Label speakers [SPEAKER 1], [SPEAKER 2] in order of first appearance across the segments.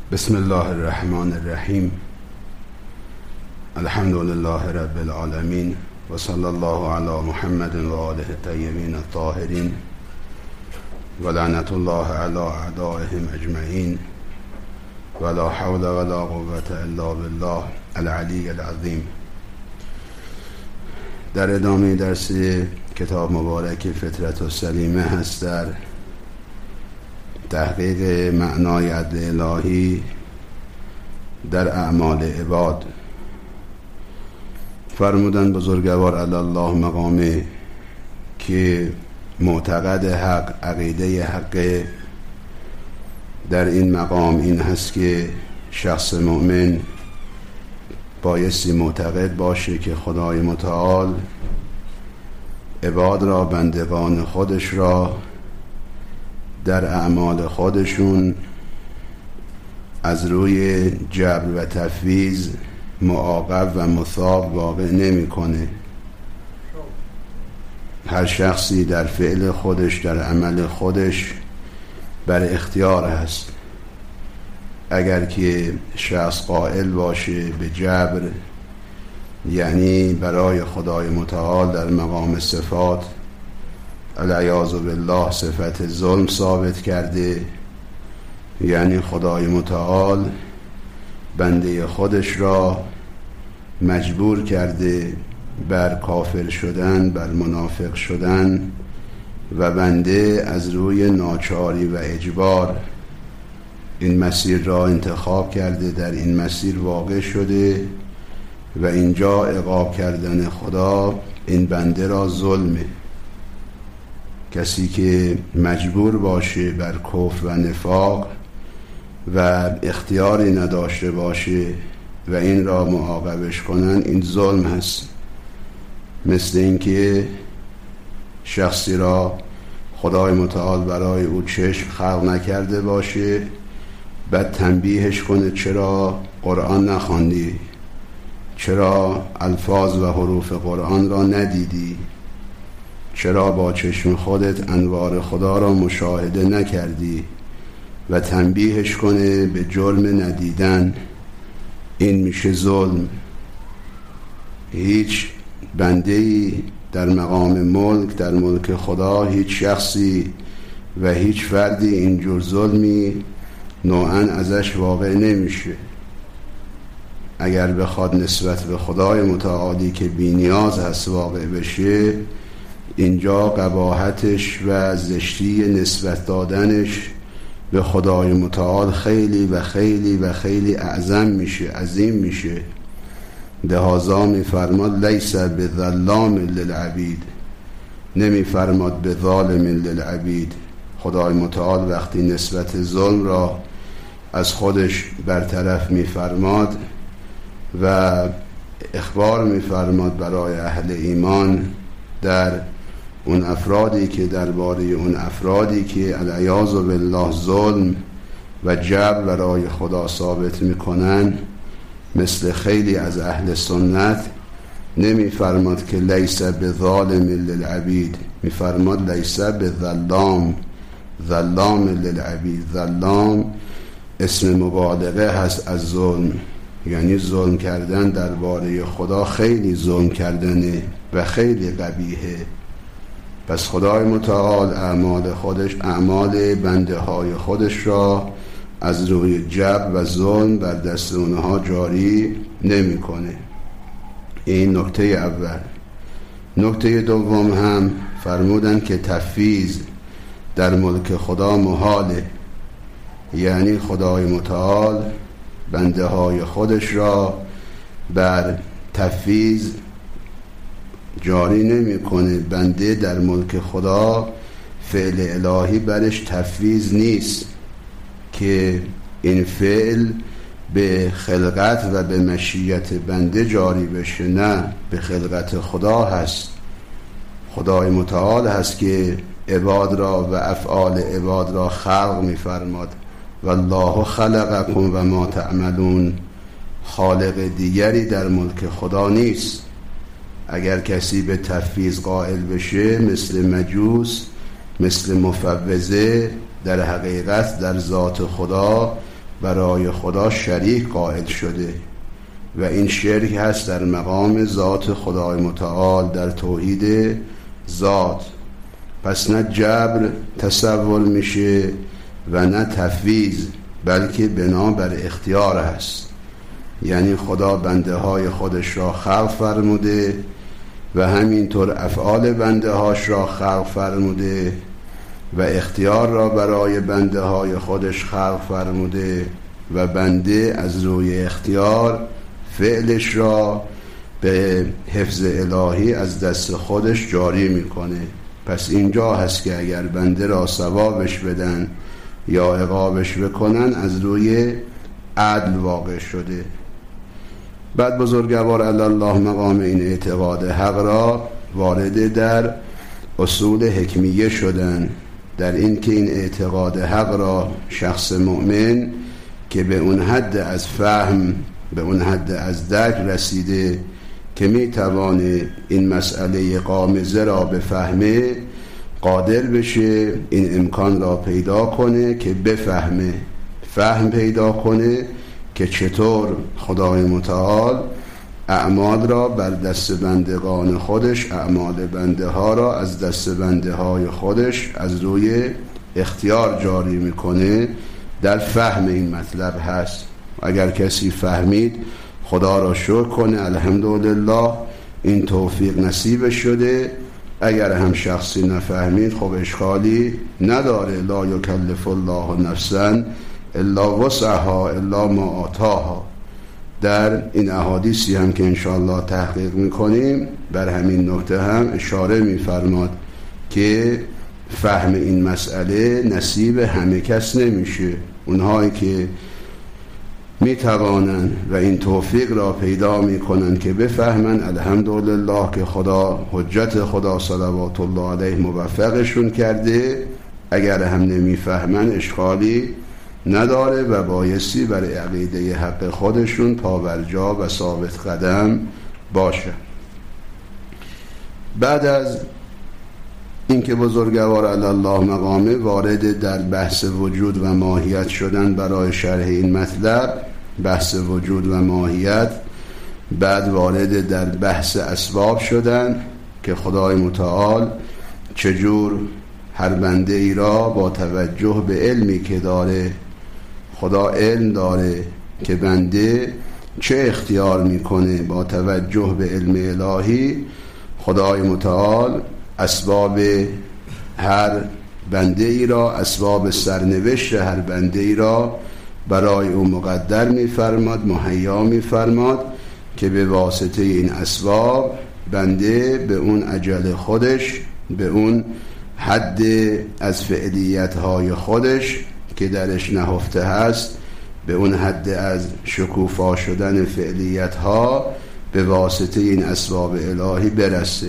[SPEAKER 1] بسم الله الرحمن الرحیم. الحمد لله رب العالمین و صلی الله علی محمد و آله الطیبین الطاهرین و لعنت الله علی اعدائهم اجمعین و لا حول ولا قوة الا بالله العلی العظیم. در ادامه درس کتاب مبارک فطرت السلیمه هست در تحقیق معنای عدل الهی در اعمال عباد. فرمودن بزرگوار علی الله مقامه که معتقد حق، عقیده حق در این مقام این هست که شخص مؤمن بایستی معتقد باشه که خدای متعال عباد را، بندگان خودش را در اعمال خودشون از روی جبر و تفویض معاقب و مثاب واقع نمی‌کنه. هر شخصی در فعل خودش، در عمل خودش بر اختیار هست. اگر که شخص قائل باشه به جبر، یعنی برای خدای متعال در مقام صفات العیاذ بالله صفت ظلم ثابت کرده، یعنی خدای متعال بنده خودش را مجبور کرده بر کافر شدن، بر منافق شدن و بنده از روی ناچاری و اجبار این مسیر را انتخاب کرده، در این مسیر واقع شده و اینجا عقاب کردن خدا این بنده را ظلمه. کسی که مجبور باشه بر کفر و نفاق و اختیاری نداشته باشه و این را معاقبش کنن، این ظلم هست. مثل اینکه شخصی را خدای متعال برای او چشم خلق نکرده باشه، بعد تنبیهش کنه چرا قرآن نخواندی، چرا الفاظ و حروف قرآن را ندیدی، چرا با چشم خودت انوار خدا را مشاهده نکردی و تنبیهش کنه به جرم ندیدن. این میشه ظلم. هیچ بنده‌ای در مقام ملک، در ملک خدا، هیچ شخصی و هیچ فردی اینجور ظلمی نوعاً ازش واقع نمیشه. اگر بخواد نسبت به خدای متعالی که بی نیاز هست واقع بشه، اینجا قباحتش و زشتی نسبت دادنش به خدای متعال خیلی و خیلی و خیلی اعظم میشه، عظیم میشه. لذا میفرماد لیس بظلام للعبید، نمیفرماد به ظالم للعبید. خدای متعال وقتی نسبت ظلم را از خودش برطرف میفرماد و اخبار میفرماد برای اهل ایمان در اون افرادی که درباره اون افرادی که العیاذ بالله ظلم و جبر برای خدا ثابت میکنن، مثل خیلی از اهل سنت، نمیفرماد که لیس بظالم للعبید، میفرماد لیس بظلام، ظلام للعبید. ظلام اسم مبالغه هست از ظلم، یعنی ظلم کردن درباره خدا خیلی ظلم کردنه و خیلی قبیحه. پس خدای متعال اعمال خودش، اعمال بنده های خودش را از روی جبر و ظلم بر دست اونها جاری نمی کنه. این نکته اول. نکته دوم هم فرمودن که تفویض در ملک خدا محاله، یعنی خدای متعال بنده های خودش را بر تفویض جاری نمی کنه. بنده در ملک خدا فعل الهی برش تفویض نیست که این فعل به خلقت و به مشیت بنده جاری بشه، نه، به خلقت خدا هست. خدای متعال هست که عباد را و افعال عباد را خلق می فرماد. والله خلقکم و ما تعملون. خالق دیگری در ملک خدا نیست. اگر کسی به تفویض قائل بشه، مثل مجوس، مثل مفوضه، در حقیقت در ذات خدا برای خدا شریک قائل شده و این شرک هست در مقام ذات خدای متعال در توحید ذات. پس نه جبر تصور میشه و نه تفویض، بلکه بنا بر اختیار هست. یعنی خدا بنده های خودش را خلق فرموده و همینطور افعال بنده هاش را خلق فرموده و اختیار را برای بنده های خودش خلق فرموده و بنده از روی اختیار فعلش را به حفظ الهی از دست خودش جاری میکنه. پس اینجا هست که اگر بنده را ثوابش بدن یا عقابش بکنن از روی عدل واقع شده. بعد بزرگوار الله مقام این اعتقاد حق را وارد در اصول حکمیه شدن، در این که این اعتقاد حق را شخص مؤمن که به اون حد از فهم، به اون حد از درک رسیده که میتوانه این مسئله غامضه را بفهمه، قادر بشه این امکان را پیدا کنه که بفهمه، فهم پیدا کنه که چطور خدای متعال اعمال را بر دست بندگان خودش، اعمال بنده ها را از دست بنده های خودش از روی اختیار جاری میکنه. در فهم این مطلب هست. اگر کسی فهمید خدا را شکر کنه، الحمدلله این توفیق نصیب شده. اگر هم شخصی نفهمید خب اشکالی نداره. لا یکلف الله نفسا الا وسعها الا ما آتاها. در این احادیثی هم که انشاءالله تحقیق میکنیم بر همین نکته هم اشاره میفرماد که فهم این مسئله نصیب همه کس نمیشه. اونهایی که میتوانن و این توفیق را پیدا میکنن که بفهمن، الحمدلله که خدا، حجت خدا صلوات الله علیه موفقشون کرده. اگر هم نمیفهمن اشکالی نداره و بایستی برای عقیده حق خودشون پاورجا و ثابت قدم باشه. بعد از اینکه بزرگوار الله مقامه وارد در بحث وجود و ماهیت شدن برای شرح این مطلب، بحث وجود و ماهیت، بعد وارد در بحث اسباب شدن که خدای متعال چجور هر بنده ای را با توجه به علمی که داره، خدا علم داره که بنده چه اختیار میکنه، با توجه به علم الهی خدای متعال اسباب هر بنده ای را، اسباب سرنوشت هر بنده ای را برای او مقدر میفرماد، مهیا میفرماد که به واسطه این اسباب بنده به اون اجل خودش، به اون حد از فعلیت های خودش که درش نهفته هست، به اون حد از شکوفا شدن فعلیت ها به واسطه این اسباب الهی برسه.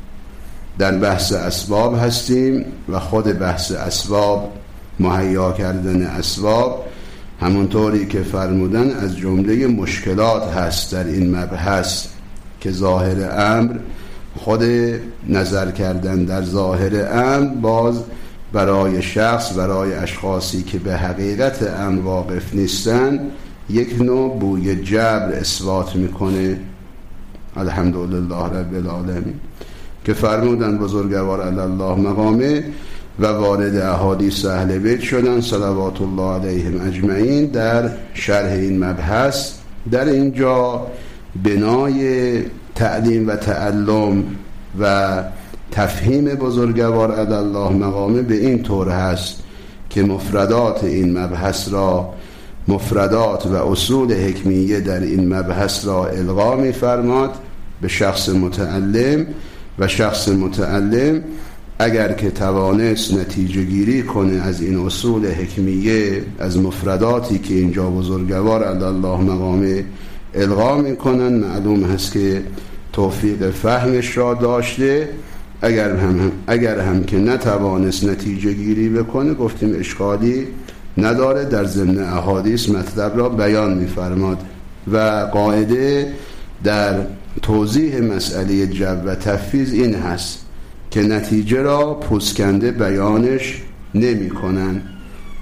[SPEAKER 1] در بحث اسباب هستیم و خود بحث اسباب، مهیا کردن اسباب، همونطوری که فرمودن از جمله مشکلات هست در این مبحث که ظاهر امر، خود نظر کردن در ظاهر امر باز برای شخص، برای اشخاصی که به حقیقت امر واقف نیستن یک نوع بوی جبر اثبات میکنه. الحمدلله رب العالمین که فرمودن بزرگوار الله مقامه و وارد احادیث اهل بیت شدن صلوات الله علیهم اجمعین در شرح این مبحث. در اینجا بنای تعلیم و تعلم و تفهیم بزرگوار الله مقامه به این طور هست که مفردات این مبحث را، مفردات و اصول حکمیه در این مبحث را القا می فرماد به شخص متعلم و شخص متعلم اگر که توانست نتیجه گیری کنه از این اصول حکمیه، از مفرداتی که اینجا بزرگوار الله مقامه القا می کنن، معلوم هست که توفیق فهمش را داشته. اگر هم که نتوانست نتیجه گیری بکنه، گفتیم اشکالی نداره، در ضمن احادیث مطلب را بیان می فرماد و قاعده در توضیح مسئله جبر و تفویض این هست که نتیجه را پوسکنده بیانش نمی کنن،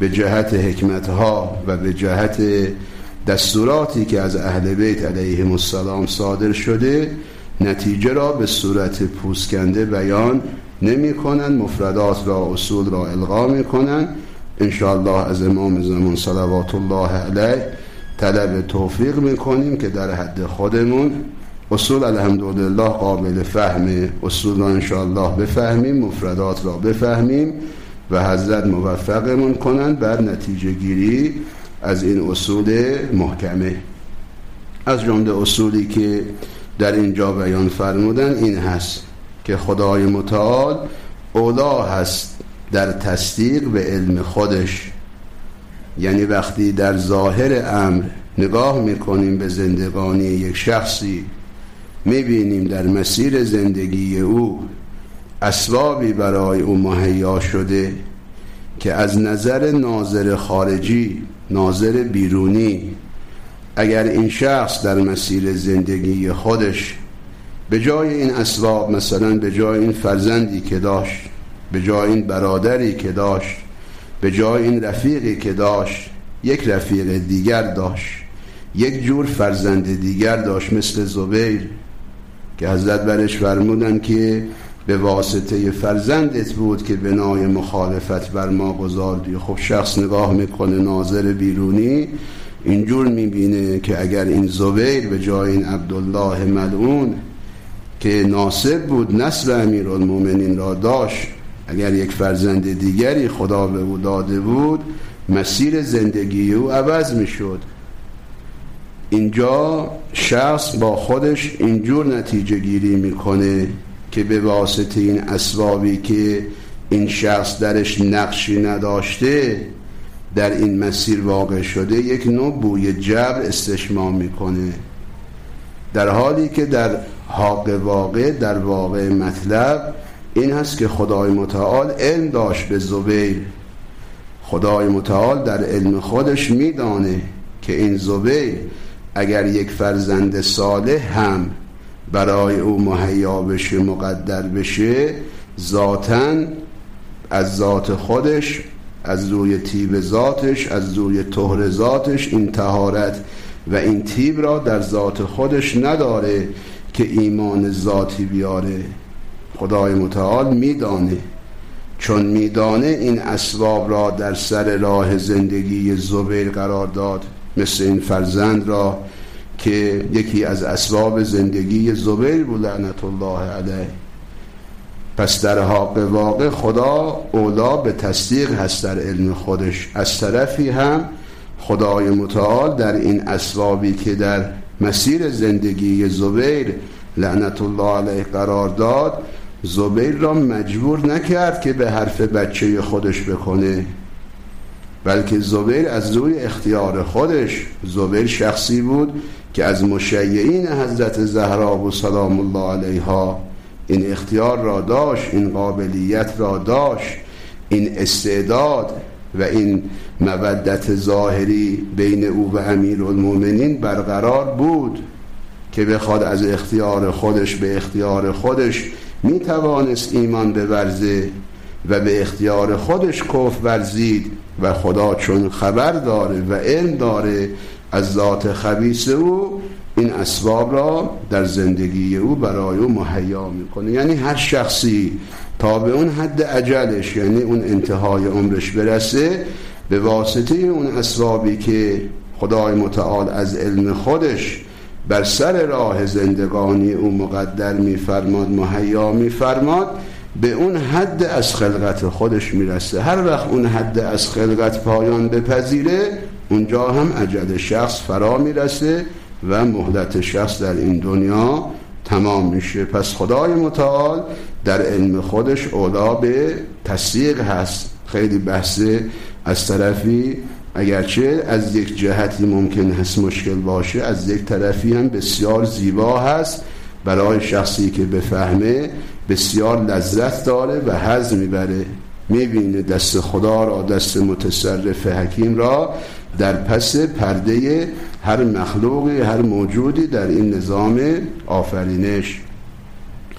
[SPEAKER 1] به جهت حکمتها و به جهت دستوراتی که از اهل بیت علیهم السلام صادر شده نتیجه را به صورت پوسکنده بیان نمی کنند، مفردات را، اصول را القا می کنند. انشاءالله از امام زمان صلوات الله علیه طلب توفیق می کنیم که در حد خودمون اصول الحمدلله قابل فهمه، اصول را انشاءالله بفهمیم، مفردات را بفهمیم و حضرت موفقمون کنند بر نتیجه گیری از این اصول محکمه. از جمله اصولی که در اینجا بیان فرمودن این هست که خدای متعال اولا هست در تصدیق به علم خودش. یعنی وقتی در ظاهر امر نگاه میکنیم به زندگانی یک شخصی، میبینیم در مسیر زندگی او اسبابی برای او مهیا شده که از نظر ناظر خارجی، ناظر بیرونی، اگر این شخص در مسیر زندگی خودش به جای این اسباب، مثلا به جای این فرزندی که داشت، به جای این برادری که داشت، به جای این رفیقی که داشت، یک رفیق دیگر داشت، یک جور فرزند دیگر داشت مثل زبیر که حضرت برش فرمودن که به واسطه فرزندت بود که بنای مخالفت بر ما گذاردی. خب شخص نگاه میکنه، ناظر بیرونی اینجور میبینه که اگر این زبیر به جای این عبدالله ملعون که ناصب بود، نسل امیرالمومنین را داشت، اگر یک فرزند دیگری خدا به او داده بود، مسیر زندگی او عوض میشد. اینجا شخص با خودش اینجور نتیجه گیری میکنه که به واسطه این اسبابی که این شخص درش نقشی نداشته در این مسیر واقع شده، یک نوع بوی جبر استشمام میکنه، در حالی که در حق واقع، در واقع مطلب این هست که خدای متعال علم داشت به زبیر. خدای متعال در علم خودش میدانه که این زبیر اگر یک فرزند صالح هم برای او مهیا بشه، مقدر بشه، ذاتاً از ذات خودش، از روی طیب ذاتش، از روی طهر ذاتش این طهارت و این طیب را در ذات خودش نداره که ایمان ذاتی بیاره. خدای متعال میدانه، چون میدانه این اسباب را در سر راه زندگی زبیر قرار داد، مثل این فرزند را که یکی از اسباب زندگی زبیر بود لعنت الله علیه. پس در حق واقع خدا اولا به تصدیق هست در علم خودش. از طرفی هم خدای متعال در این اسبابی که در مسیر زندگی زبیر لعنت الله علیه قرار داد، زبیر را مجبور نکرد که به حرف بچه خودش بکنه، بلکه زبیر از روی اختیار خودش، زبیر شخصی بود که از مشیعین حضرت زهرا و سلام الله علیها این اختیار را داشت، این قابلیت را داشت، این استعداد و این مودت ظاهری بین او و امیرالمومنین برقرار بود که بخواد از اختیار خودش به اختیار خودش میتوانست ایمان بورزه و به اختیار خودش کفر ورزید و خدا چون خبر داره و علم داره از ذات خبیث او، این اسباب را در زندگی او برای او مهیا میکنه. یعنی هر شخصی تا به اون حد اجلش، یعنی اون انتهای عمرش برسه، به واسطه اون اسبابی که خدای متعال از علم خودش بر سر راه زندگانی او مقدر میفرماد، مهیا میفرماد، به اون حد از خلقت خودش میرسه. هر وقت اون حد از خلقت پایان بپذیره، اونجا هم اجل شخص فرا میرسه و مهلت شخص در این دنیا تمام میشه. پس خدای متعال در علم خودش اولا به تصدیق هست. خیلی بحثه از طرفی اگرچه از یک جهتی ممکن هست مشکل باشه، از یک طرفی هم بسیار زیبا هست، برای شخصی که بفهمه بسیار لذت داره و حظ میبره، میبینه دست خدا را، دست متصرف حکیم را در پس پرده هر مخلوقی، هر موجودی در این نظام آفرینش.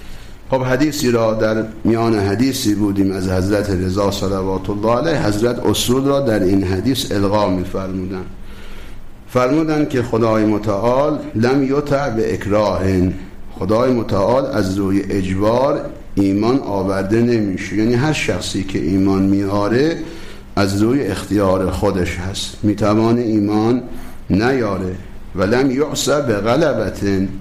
[SPEAKER 1] خب حدیثی را در میان حدیثی بودیم از حضرت رضا صلوات الله علیه. حضرت اصول را در این حدیث القا می‌فرمودند. فرمودند که خدای متعال لم یطع به اکراه، خدای متعال از روی اجبار ایمان آورده نمیشه. یعنی هر شخصی که ایمان میاره از روی اختیار خودش هست، میتوانه ایمان نیاره. ولم یعصى به غلبت،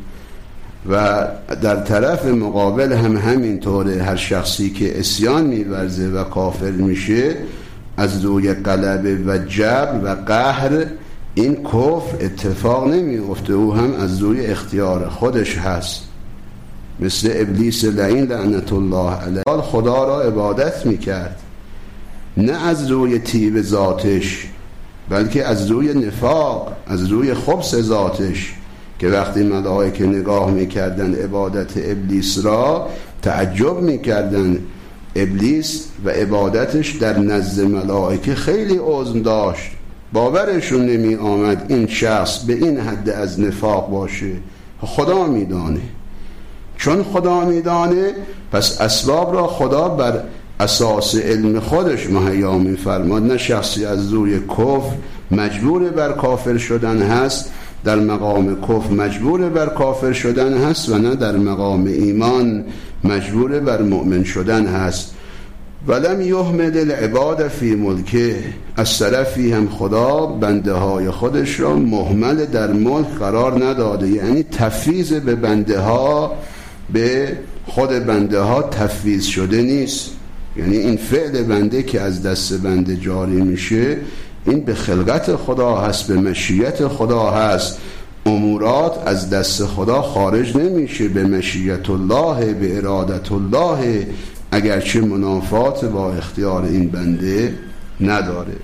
[SPEAKER 1] و در طرف مقابل هم همینطوره. هر شخصی که عصیان میورزه و کافر میشه از روی غلبه و جبر و قهر این کفر اتفاق نمیفته، او هم از روی اختیار خودش هست. مثل ابلیس لعین لعنت الله علیه، خدا را عبادت میکرد نه از روی طیب ذاتش بلکه از روی نفاق، از روی خبث ذاتش، که وقتی ملائکه نگاه میکردن عبادت ابلیس را تعجب میکردن. ابلیس و عبادتش در نزد ملائکه خیلی عظم داشت، باورشون نمی آمد این شخص به این حد از نفاق باشه. خدا میدانه، چون خدا میدانه پس اسباب را خدا بر اساس علم خودش مهیا میفرماد. نه شخصی از روی کفر مجبور بر کافر شدن هست، در مقام کفر مجبور بر کافر شدن هست، و نه در مقام ایمان مجبور بر مؤمن شدن هست. ولم یهمل العباد فی ملکه، از طرفی هم خدا بنده های خودش را مهمل در ملک قرار نداده. یعنی تفویض به بنده ها، به خود بنده ها تفویض شده نیست. یعنی این فعل بنده که از دست بنده جاری میشه این به خلقت خدا هست، به مشیت خدا هست. امورات از دست خدا خارج نمیشه، به مشیت الله، به ارادت الله، اگرچه منافات با اختیار این بنده نداره.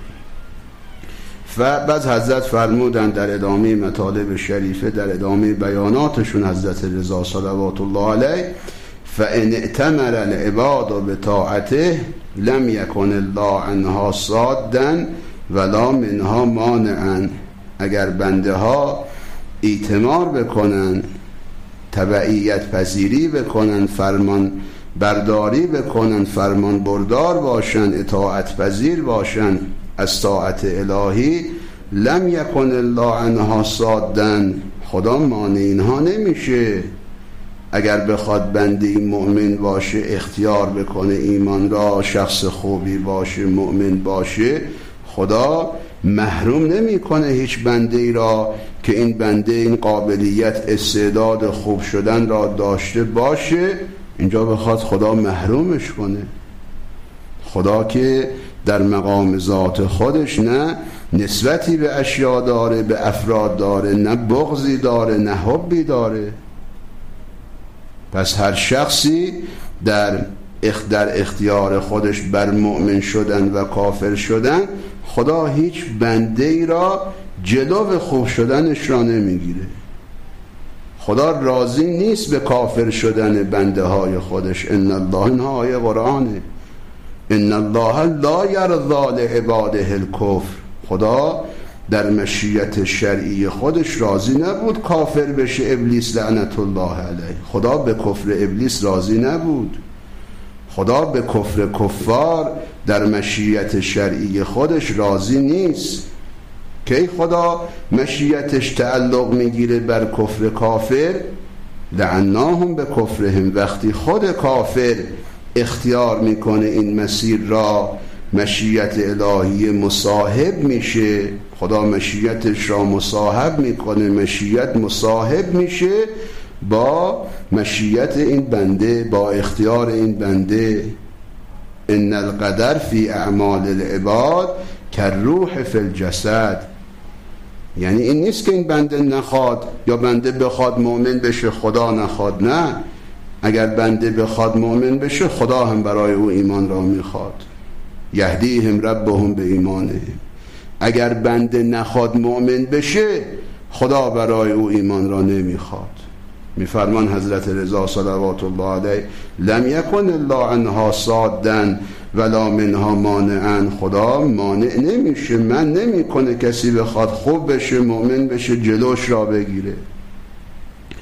[SPEAKER 1] و بعد حضرت فرمودن در ادامه مطالب شریفه، در ادامه بیاناتشون، حضرت رضا صلوات الله علیه: فإن ائتمر العباد بطاعته لم يكن الله عنها صادا ولا منها مانعا. اگر بنده ها ایتمار بکنن، تبعیت پذیری بکنن، فرمان برداری بکنن، فرمان بردار باشن، اطاعت پذیر باشن از طاعت الهی، لم یکن الله عنها صادا، خدا مانع اینها نمیشه. اگر بخواد بنده مؤمن باشه، اختیار بکنه ایمان را، شخص خوبی باشه، مؤمن باشه، خدا محروم نمیکنه هیچ بنده ای را که این بنده این قابلیت، استعداد خوب شدن را داشته باشه، اینجا بخواد خدا محرومش کنه. خدا که در مقام ذات خودش نه نسبتی به اشیا داره، به افراد داره، نه بغضی داره، نه حبی داره. پس هر شخصی در اختیار خودش بر مؤمن شدن و کافر شدن، خدا هیچ بنده ای را جلو خوب شدنش را نمیگیره. خدا راضی نیست به کافر شدن بنده های خودش. ان الله، اینها آیه قرآنه، ان الله لا یرضی لعباده الکفر. خدا در مشیت شرعی خودش راضی نبود کافر بشه ابلیس لعنت الله علیه. خدا به کفر ابلیس راضی نبود. خدا به کفر کفار در مشیت شرعی خودش راضی نیست. که خدا مشیتش تعلق میگیره بر کفر کافر، لعناهم به کفرهم، وقتی خود کافر اختیار میکنه این مسیر را، مشیت الهی مصاحب میشه، خدا مشیتش را مصاحب میکنه، مشیت مصاحب میشه با مشیت این بنده، با اختیار این بنده. ان القدر فی اعمال العباد کالروح فی الجسد. یعنی این نیست که این بنده نخواد یا بنده بخواد مؤمن بشه خدا نخواد. نه، اگر بنده بخواد مؤمن بشه خدا هم برای او ایمان را میخواد. یهدیهم ربهم به ایمانهم. اگر بنده نخواد مؤمن بشه خدا برای او ایمان را نمیخواد. میفرمان حضرت رضا صلوات الله علیه: لم یکن الله عنها صادا ولا منها مانعا. خدا مانع نمیشه، من نمیکنه کسی بخواد خوب بشه، مؤمن بشه، جلوش را بگیره.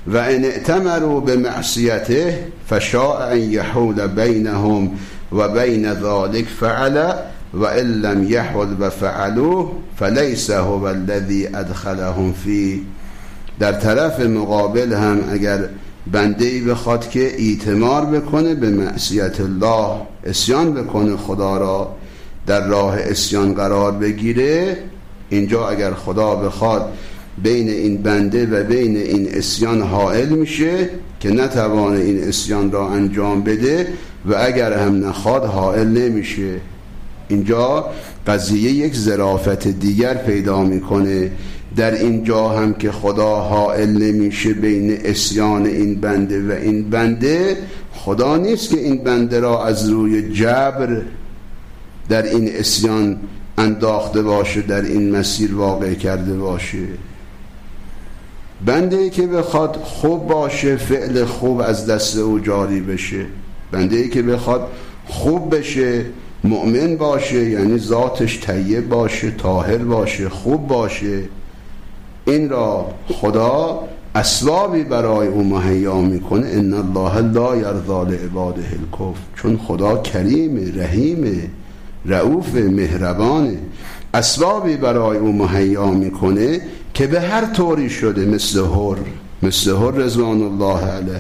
[SPEAKER 1] و ان ائتمروا بمعصیته فشاء ان یحول بینهم و بین ذلك فعل و ان لم یحول و فعلوه فلیس هو الذی ادخلهم فی. در طرف مقابل هم اگر بنده‌ای بخواد که ایتمار بکنه به معصیت الله، عصیان بکنه خدا را، در راه عصیان قرار بگیره، اینجا اگر خدا بخواد بین این بنده و بین این عصیان حائل میشه که نتوانه این عصیان را انجام بده و اگر هم نخواد حائل نمیشه. اینجا قضیه یک ظرافت دیگر پیدا میکنه. در اینجا هم که خدا حائل نمیشه بین عصیان این بنده و این بنده، خدا نیست که این بنده را از روی جبر در این عصیان انداخته باشه، در این مسیر واقع کرده باشه. بنده‌ای که بخواد خوب باشه، فعل خوب از دست او جاری بشه. بنده‌ای که بخواد خوب بشه، مؤمن باشه، یعنی ذاتش طیب باشه، طاهر باشه، خوب باشه، این را خدا اسبابی برای او مهیا میکنه. ان الله لا یرضی لعباده الکفر. چون خدا کریم، رحیم، رؤوف، مهربانه، اسبابی برای او مهیا میکنه که به هر طوری شده، مثل هر رضوان الله علیه،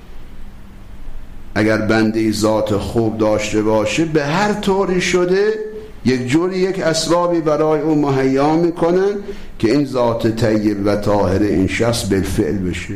[SPEAKER 1] اگر بنده ذات خوب داشته باشه به هر طوری شده یک جوری یک اسبابی برای او مهیا میکنن که این ذات طیب و طاهر این شخص بالفعل بشه.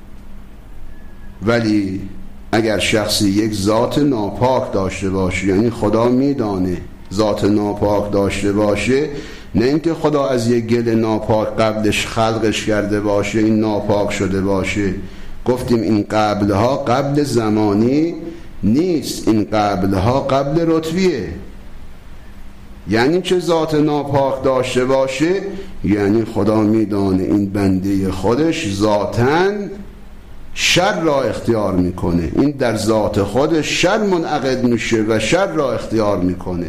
[SPEAKER 1] ولی اگر شخصی یک ذات ناپاک داشته باشه، یعنی خدا میدانه ذات ناپاک داشته باشه، نه اینکه خدا از یک گل ناپاک قبلش خلقش کرده باشه این ناپاک شده باشه. گفتیم این قبلها قبل زمانی نیست، این قبلها قبل رتبیه. یعنی چه ذات ناپاک داشته باشه؟ یعنی خدا میدانه این بنده خودش ذاتاً شر را اختیار میکنه، این در ذات خودش شر منعقد میشه و شر را اختیار میکنه.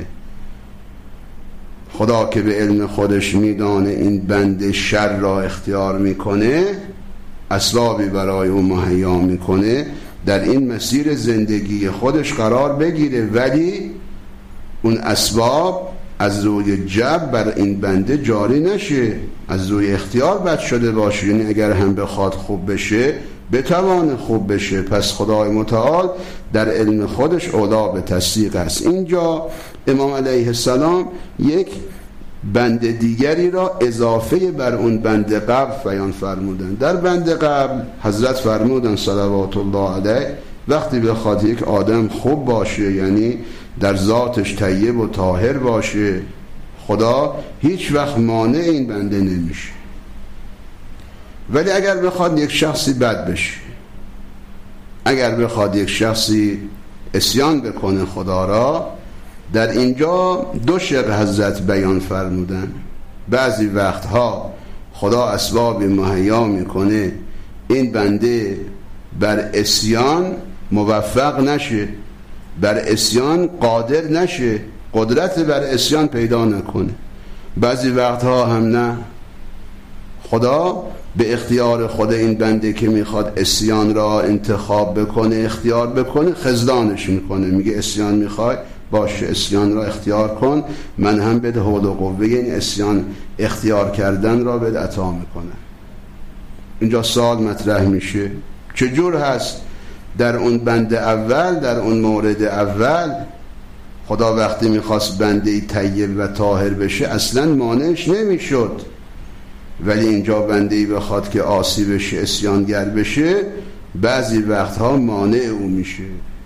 [SPEAKER 1] خدا که به علم خودش میدانه این بنده شر را اختیار میکنه، اسبابی برای او مهیا میکنه در این مسیر زندگی خودش قرار بگیره، ولی اون اسباب از روی جبر بر این بنده جاری نشه، از روی اختیار بد شده باشه. یعنی اگر هم بخواد خوب بشه بتوانه خوب بشه. پس خدای متعال در علم خودش اولا به تصدیق است. اینجا امام علیه السلام یک بند دیگری را اضافه بر اون بند قبل بیان فرمودن. در بند قبل حضرت فرمودن صلوات الله علیه وقتی بخواد یک آدم خوب باشه، یعنی در ذاتش طیب و طاهر باشه، خدا هیچ وقت مانع این بنده نمیشه. ولی اگر بخواد یک شخصی بد بشه، اگر بخواد یک شخصی عصیان بکنه خدا را، در اینجا دو شق حضرت بیان فرمودن. بعضی وقتها خدا اسباب مهیا میکنه این بنده بر عصیان موفق نشه، بر عصیان قادر نشه، قدرت بر عصیان پیدا نکنه. بعضی وقتها هم نه، خدا به اختیار خود این بنده که میخواد عصیان را انتخاب بکنه، اختیار بکنه، خذلانش میکنه، میگه عصیان میخوای باشه، عصیان را اختیار کن، من هم بده حول و قوه این عصیان اختیار کردن را بده عطا میکنه. اینجا سوال مطرح میشه چجور هست در اون بنده اول، در اون مورد اول خدا وقتی میخواست بنده طیب و طاهر بشه اصلا مانعش نمیشد، ولی اینجا بنده‌ای بخواد که عاصی بشه، عصیانگر بشه، بعضی وقتها مانع او میشه.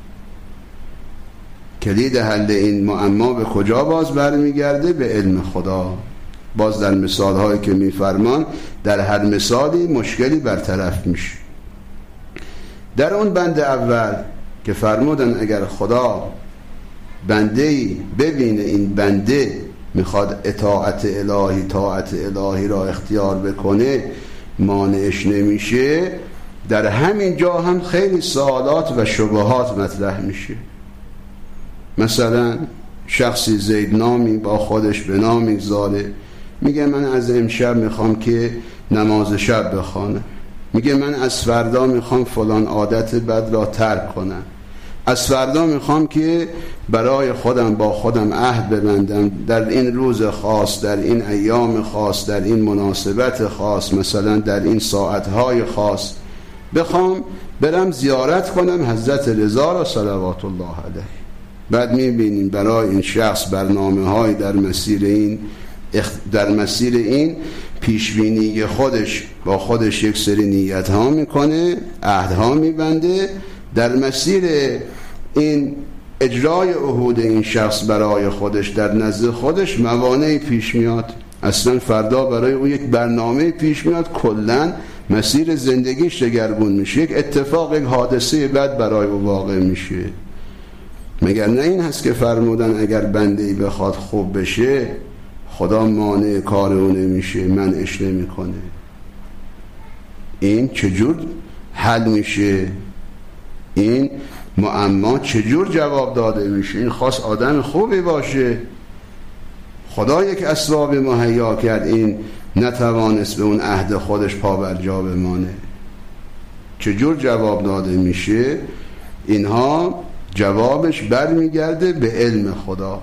[SPEAKER 1] کلید حل این معما به کجا باز برمیگرده؟ به علم خدا. باز در مثالهایی که میفرمان در هر مثالی مشکلی برطرف میشه. در اون بند اول که فرمودن اگر خدا بنده‌ای ببینه این بنده میخواد اطاعت الهی، طاعت الهی را اختیار بکنه، مانعش نمیشه، در همین جا هم خیلی سوالات و شبهات مطرح میشه. مثلا شخصی زید نامی با خودش به نام میگذاره، میگه من از امشب میخوام که نماز شب بخوانم. میگه من از فردا میخوام فلان عادت بد را ترک کنم، از فردا میخوام که برای خودم با خودم عهد ببندم در این روز خاص، در این ایام خاص، در این مناسبت خاص، مثلا در این ساعتهای خاص بخوام برم زیارت کنم حضرت رضا را صلوات الله علیه. بعد میبینیم برای این شخص برنامه‌های در مسیر این پیشبینی خودش با خودش یک سری نیت‌ها میکنه، عهدها میبنده، در مسیر این اجرای عهود این شخص برای خودش در نزد خودش موانعی پیش میاد، اصلا فردا برای او یک برنامه پیش میاد، کلن مسیر زندگیش دگرگون میشه، یک اتفاق، یک حادثه بد برای او واقع میشه. مگر نه این هست که فرمودن اگر بنده‌ای بخواد خوب بشه خدا مانع کار او نمیشه، منعش نمیکنه. این چجور حل میشه؟ این معما چجور جواب داده میشه؟ این خاص آدم خوبی باشه، خدا یک اسباب مهیا کرد، این نتوانست به اون عهد خودش پابرجا بمانه. چجور جواب داده میشه؟ اینها جوابش برمیگرده به علم خدا.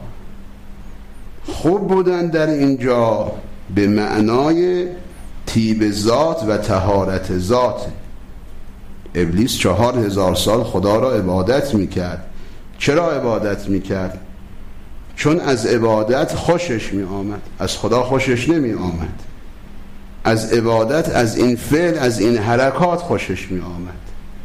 [SPEAKER 1] خوب بودن در اینجا به معنای طیب ذات و طهارت ذات. ابلیس 4000 سال خدا را عبادت میکرد. چرا عبادت میکرد؟ چون از عبادت خوشش می آمد، از خدا خوشش نمی آمد. از عبادت، از این فعل، از این حرکات خوشش می آمد.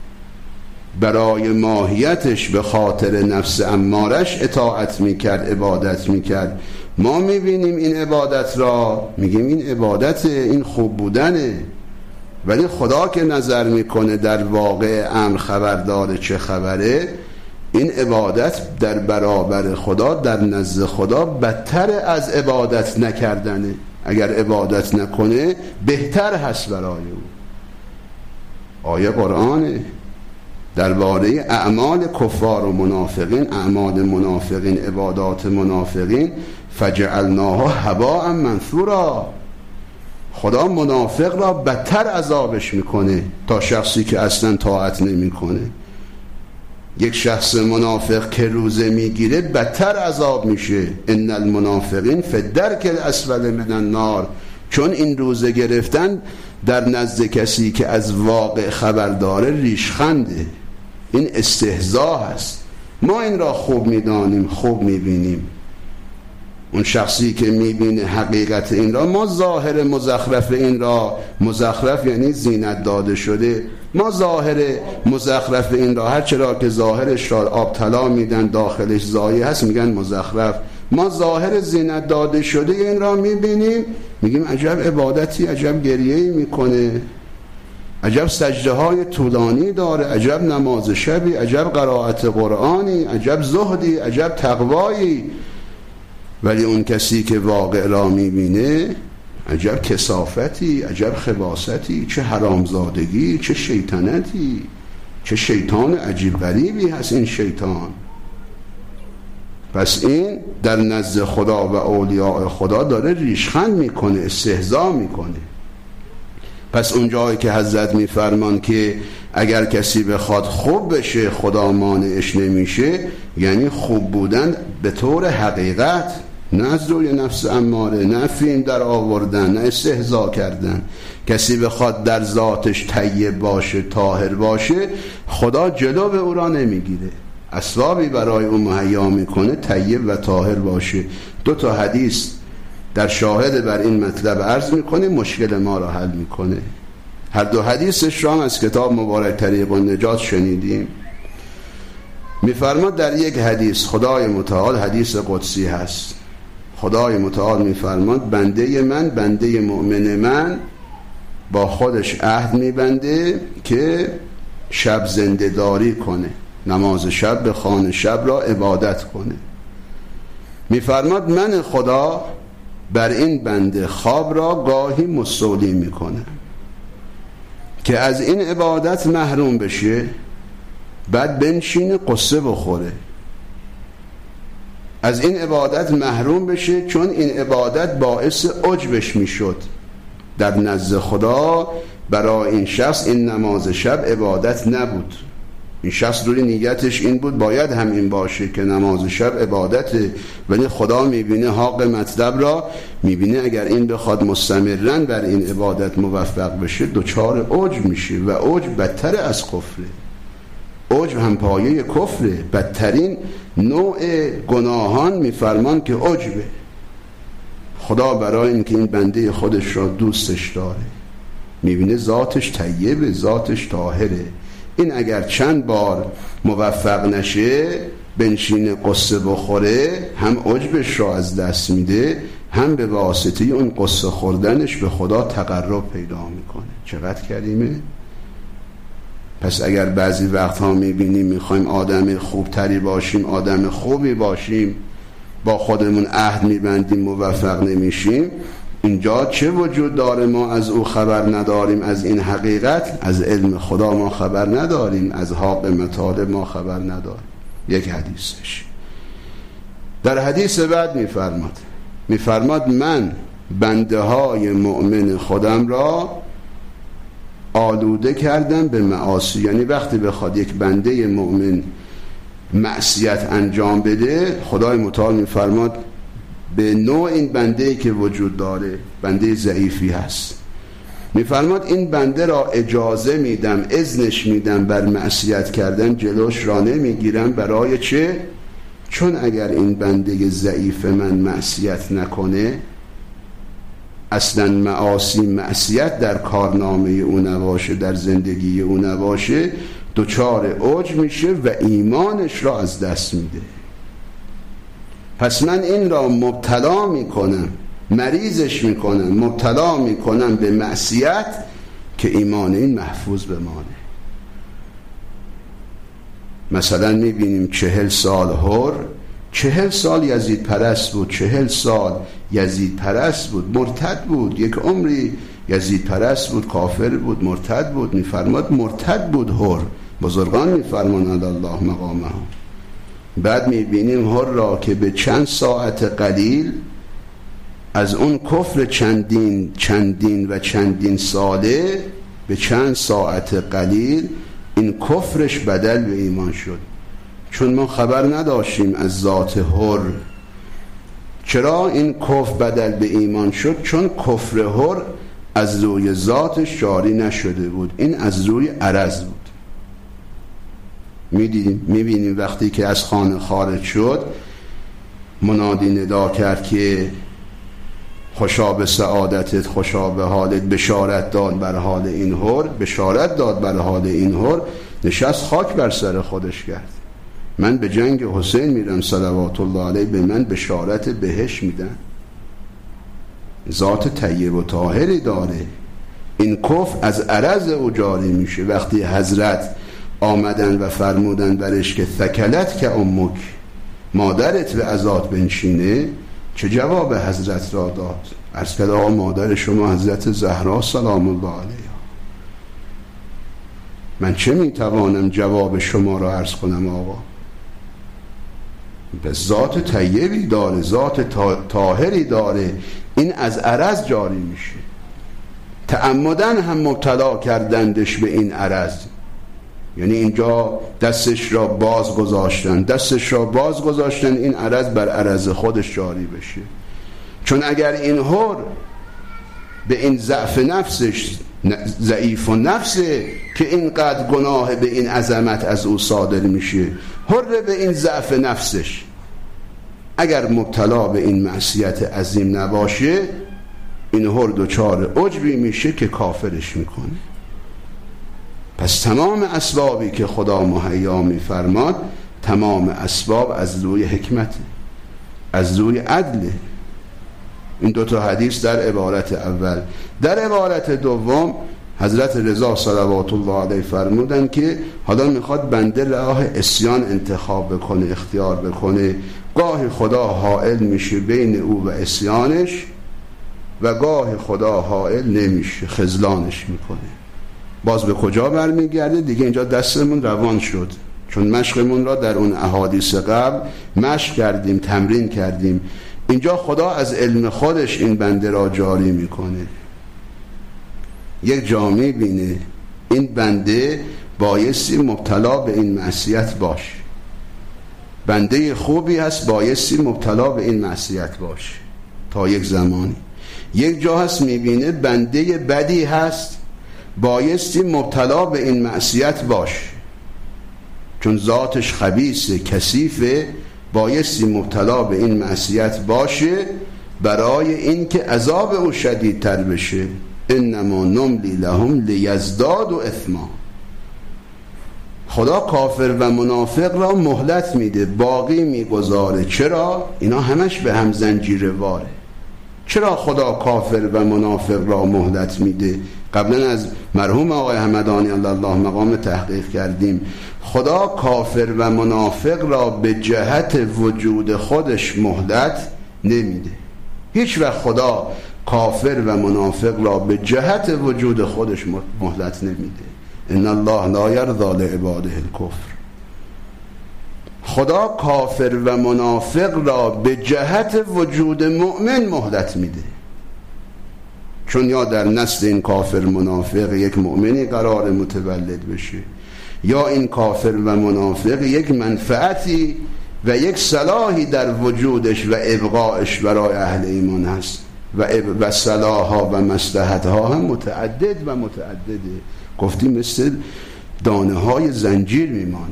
[SPEAKER 1] برای ماهیتش به خاطر نفس امارش اطاعت می کرد، عبادت می کرد. ما می بینیم این عبادت را، میگیم این عبادت، این خوب بودنه، ولی خدا که نظر میکنه در واقع امر خبرداره چه خبره، این عبادت در برابر خدا، در نزد خدا بدتر از عبادت نکردنه. اگر عبادت نکنه بهتر هست برای او. آیه قرآنه درباره اعمال کفار و منافقین، اعمال منافقین، عبادات منافقین، فجعلناها هباء منثورا. خدا منافق را بدتر عذابش میکنه تا شخصی که اصلا طاعت نمیکنه. یک شخص منافق که روزه میگیره بدتر عذاب میشه. ان المنافقین فی الدرک الاسفل من النار. چون این روزه گرفتن در نزد کسی که از واقع خبر داره ریشخنده، این استهزاء هست. ما این را خوب میدانیم، خوب میبینیم. اون شخصی که میبینه حقیقت این را، ما ظاهر مزخرف این را، مزخرف یعنی زینت داده شده، ما ظاهر مزخرف این را، هر چرا که ظاهرش را آب طلا میدن داخلش زایه هست میگن مزخرف، ما ظاهر زینت داده شده این را میبینیم، میگیم عجب عبادتی، عجب گریه‌ای میکنه، عجب سجده های طولانی داره، عجب نماز شبی، عجب قرائت قرآنی، عجب زهدی، عجب تقوایی. ولی اون کسی که واقع را میبینه عجب کثافتی، عجب خباثتی، چه حرامزادگی، چه شیطنتی، چه شیطان عجیب غریبی هست این شیطان. پس این در نزد خدا و اولیاء خدا داره ریشخند میکنه، استهزا میکنه. پس اون جایی که حضرت میفرمان که اگر کسی بخواد خوب بشه خدا مانعش نمیشه، یعنی خوب بودن به طور حقیقت، نه از روی نفس اماره، نه فیلم در آوردن، نه استهزا کردن. کسی بخواد در ذاتش طیب باشه، طاهر باشه، خدا جلو به او را نمیگیره، اسبابی برای او مهیا میکنه طیب و طاهر باشه. 2 حدیث در شاهد بر این مطلب عرض میکنه، مشکل ما را حل میکنه. هر 2 حدیثش را از کتاب مبارک طریق النجات شنیدیم. میفرماد در یک حدیث خدای متعال، حدیث قدسی هست، خدای متعال میفرماد بنده من، بنده مؤمن من با خودش عهد میبنده که شب زنده داری کنه، نماز شب به خوان شب را عبادت کنه. میفرماد من خدا بر این بنده خواب را گاهی مستولی میکنه که از این عبادت محروم بشه، بعد بنشینه قصه بخوره، از این عبادت محروم بشه چون این عبادت باعث عجبش میشد. در نزد خدا برای این شخص این نماز شب عبادت نبود. این شخص روی نیتش این بود باید همین باشه که نماز شب عبادته، ولی خدا میبینه حق مطلب را میبینه اگر این بخواد مستمرن بر این عبادت موفق بشه دچار عجب میشه و عجب بدتر از کفره. عجب هم پایه کفره، بدترین نوع گناهان میفرمان که عجبه. خدا برای اینکه این بنده خودش را دوستش داره، میبینه ذاتش طیبه، ذاتش طاهره، این اگر چند بار موفق نشه بنشینه قصه بخوره، هم عجبش را از دست میده، هم به واسطه اون قصه خوردنش به خدا تقرب پیدا میکنه. چقدر کریمه. پس اگر بعضی وقتها میبینیم میخوایم آدم خوبتری باشیم، آدم خوبی باشیم، با خودمون عهد میبندیم موفق نمیشیم، اینجا چه وجود داره ما از او خبر نداریم؟ از این حقیقت، از علم خدا ما خبر نداریم، از حق مطالب ما خبر نداریم. یک حدیثش. در حدیث بعد میفرماد من بنده های مؤمن خودم را آلوده کردم به معاصی. یعنی وقتی بخواد یک بنده مؤمن معصیت انجام بده، خدای متعال میفرماد به نوع این بنده‌ای که وجود داره، بنده ضعیفی هست، میفرماد این بنده را اجازه میدم، اذنش میدم بر معصیت کردن، جلوش را نمیگیرم. برای چه؟ چون اگر این بنده ضعیف من معصیت نکنه، اصلا معصیت در کارنامه او نباشه، در زندگی او نباشه، دچار عجب میشه و ایمانش را از دست میده. پس من این را مبتلا میکنم، مریضش میکنم، مبتلا میکنم به معصیت که ایمان این محفوظ بمانه. مثلا میبینیم 40 سال حر، 40 سال یزید پرست بود، 40 سال یزید پرست بود، مرتد بود، یک عمری یزید پرست بود، کافر بود، مرتد بود. میفرماد مرتد بود حر، بزرگان میفرمانند الله مقامه. بعد میبینیم حر را که به چند ساعت قلیل از اون کفر چندین ساله به چند ساعت قلیل این کفرش بدل به ایمان شد. چون ما خبر نداشتیم از ذات حر. چرا این کفر بدل به ایمان شد؟ چون کفر حر از روی ذاتش جاری نشده بود، این از روی عرض بود. میبینیم وقتی که از خانه خارج شد، منادی ندا کرد که خوشا به سعادتت، خوشا به حالت، بشارت داد بر حال این حر، بشارت داد بر حال این حر. نشست خاک بر سر خودش کرد. من به جنگ حسین میرم صلوات الله علیه، به من بشارت بهش میدن. ذات طیب و طاهری داره. این کفر از عرض او جاری میشه. وقتی حضرت آمدن و فرمودن برش که ثکلت که امک، مادرت به عزات بنشینه، چه جواب حضرت را داد؟ عرض کرد آقا مادر شما حضرت زهرا سلام الله علیها. من چه میتوانم جواب شما را عرض کنم آقا؟ به ذات طیبی داره، ذات طاهری داره، این از عرض جاری میشه. تعمدن هم مبتلا کردندش به این عرض، یعنی اینجا دستش را باز گذاشتن این عرض بر عرض خودش جاری بشه. چون اگر این حر به این ضعف نفسش، ضعیف و نفسه که اینقدر گناه به این عظمت از او صادر میشه، حر به این ضعف نفسش اگر مبتلا به این معصیت عظیم نباشه، این حر دچار عجبی میشه که کافرش میکنه. پس تمام اسبابی که خدا مهیا میفرماد، تمام اسباب از روی حکمت، از روی عدل. این دوتا حدیث در عبارت اول. در عبارت دوم حضرت رضا صلوات الله علیه فرمودن که حالا میخواد بنده راه عصیان انتخاب بکنه، اختیار بکنه. گاهی خدا حائل میشه بین او و عصیانش و گاهی خدا حائل نمیشه، خذلانش میکنه. باز به کجا برمیگرده؟ دیگه اینجا دستمون روان شد، چون مشقمون را در اون احادیث قبل مشق کردیم، تمرین کردیم. اینجا خدا از علم خودش این بنده را جاری میکنه. یک جا میبینه این بنده بایستی مبتلا به این معصیت باشه، بنده خوبی هست بایستی مبتلا به این معصیت باشه تا یک زمانی. یک جا هست میبینه بنده بدی هست بایستی مبتلا به این معصیت باشه، چون ذاتش خبیثه کثیفه، بایستی مبتلا به این معصیت باشه برای اینکه عذاب او شدیدتر بشه. انما نملی لهم لیزدادوا اثما. خدا کافر و منافق را مهلت میده، باقی میگذاره. چرا؟ اینا همش به هم زنجیره واره. چرا خدا کافر و منافق را مهلت میده؟ قبلا از مرحوم آقای همدانی الله مقام تحقیق کردیم. خدا کافر و منافق را به جهت وجود خودش مهلت نمیده. هیچ وقت خدا کافر و منافق را به جهت وجود خودش مهلت نمیده. ان الله لا یرضی لعباده الکفر. خدا کافر و منافق را به جهت وجود مؤمن مهلت میده، چون یا در نسل این کافر منافق یک مؤمنی قرار متولد بشه، یا این کافر و منافق یک منفعتی و یک صلاحی در وجودش و ابقایش برای اهل ایمان هست و صلاحها و مصلحتها هم متعدد و متعدده. گفتیم مثل دانه های زنجیر میمانه.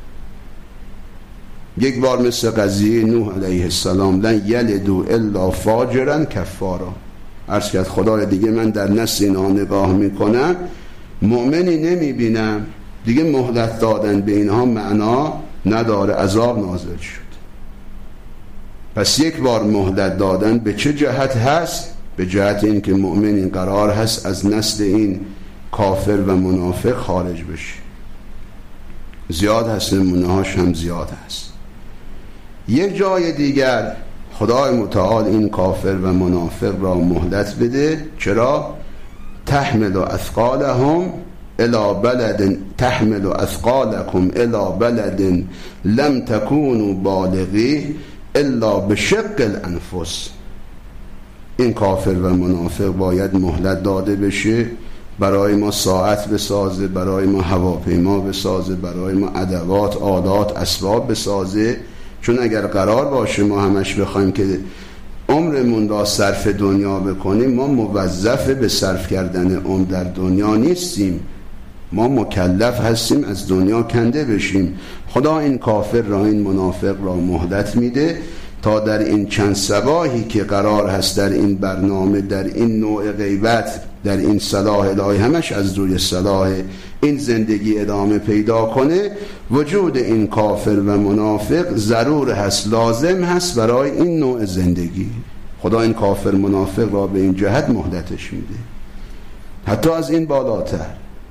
[SPEAKER 1] یک بار مثل قضیه نوح علیه السلام، لن یلدوا الا فاجرا کفارا. عرض کرد خدای دیگه من در نسل اینها نگاه میکنم مؤمنی نمیبینم، دیگه مهلت دادن به اینها معنا نداره، عذاب نازل شد. پس یک بار مهلت دادن به چه جهت هست؟ به جهت این که مؤمن قرار هست از نسل این کافر و منافق خارج بشه. زیاد هست، نمونه‌هاش هم زیاد هست. یک جای دیگر خدای متعال این کافر و منافق را مهلت بده. چرا؟ تحمل اثقالهم الى بلد تحمل اثقالكم الى بلد لم تكونوا بالغی الا بشق الانفس. این کافر و منافق باید مهلت داده بشه، برای ما ساعت بسازه، برای ما هواپیما بسازه، برای ما ادوات، آلات، اسباب بسازه. چون اگر قرار باشه ما همش بخوایم که عمرمون را صرف دنیا بکنیم، ما موظف به صرف کردن عمر در دنیا نیستیم، ما مکلف هستیم از دنیا کنده بشیم. خدا این کافر را، این منافق را مهلت میده تا در این چند صباحی که قرار هست در این برنامه، در این نوع غیبت، در این صلاح الهی، همش از روی صلاح این زندگی ادامه پیدا کنه. وجود این کافر و منافق ضرور هست، لازم هست برای این نوع زندگی. خدا این کافر منافق را به این جهت مهلتش میده. حتی از این بالاتر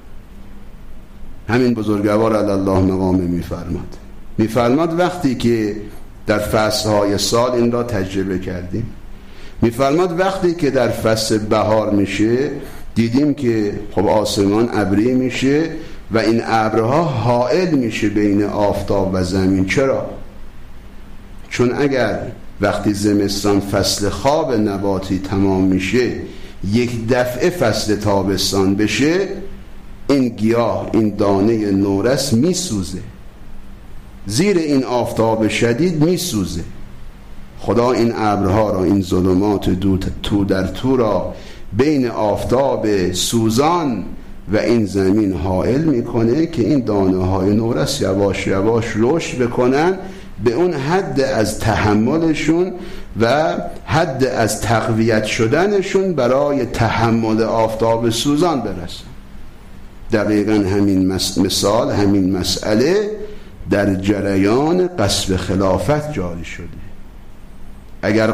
[SPEAKER 1] همین بزرگوار الله مقام میفرماد وقتی که در فصلهای سال این را تجربه کردیم، میفرماد وقتی که در فصل بهار میشه دیدیم که خب آسمان ابری میشه و این ابرها حائل میشه بین آفتاب و زمین. چرا؟ چون اگر وقتی زمستان فصل خواب نباتی تمام میشه یک دفعه فصل تابستان بشه، این گیاه، این دانه نورس میسوزه، زیر این آفتاب شدید میسوزه. خدا این ابرها را، این ظلمات تو در تو را بین آفتاب سوزان و این زمین حائل میکنه که این دانه های نورس یواش یواش رشد بکنن، به اون حد از تحملشون و حد از تقویت شدنشون برای تحمل آفتاب سوزان برسن. دقیقا همین مثال، همین مسئله در جریان غصب خلافت جاری شده. اگر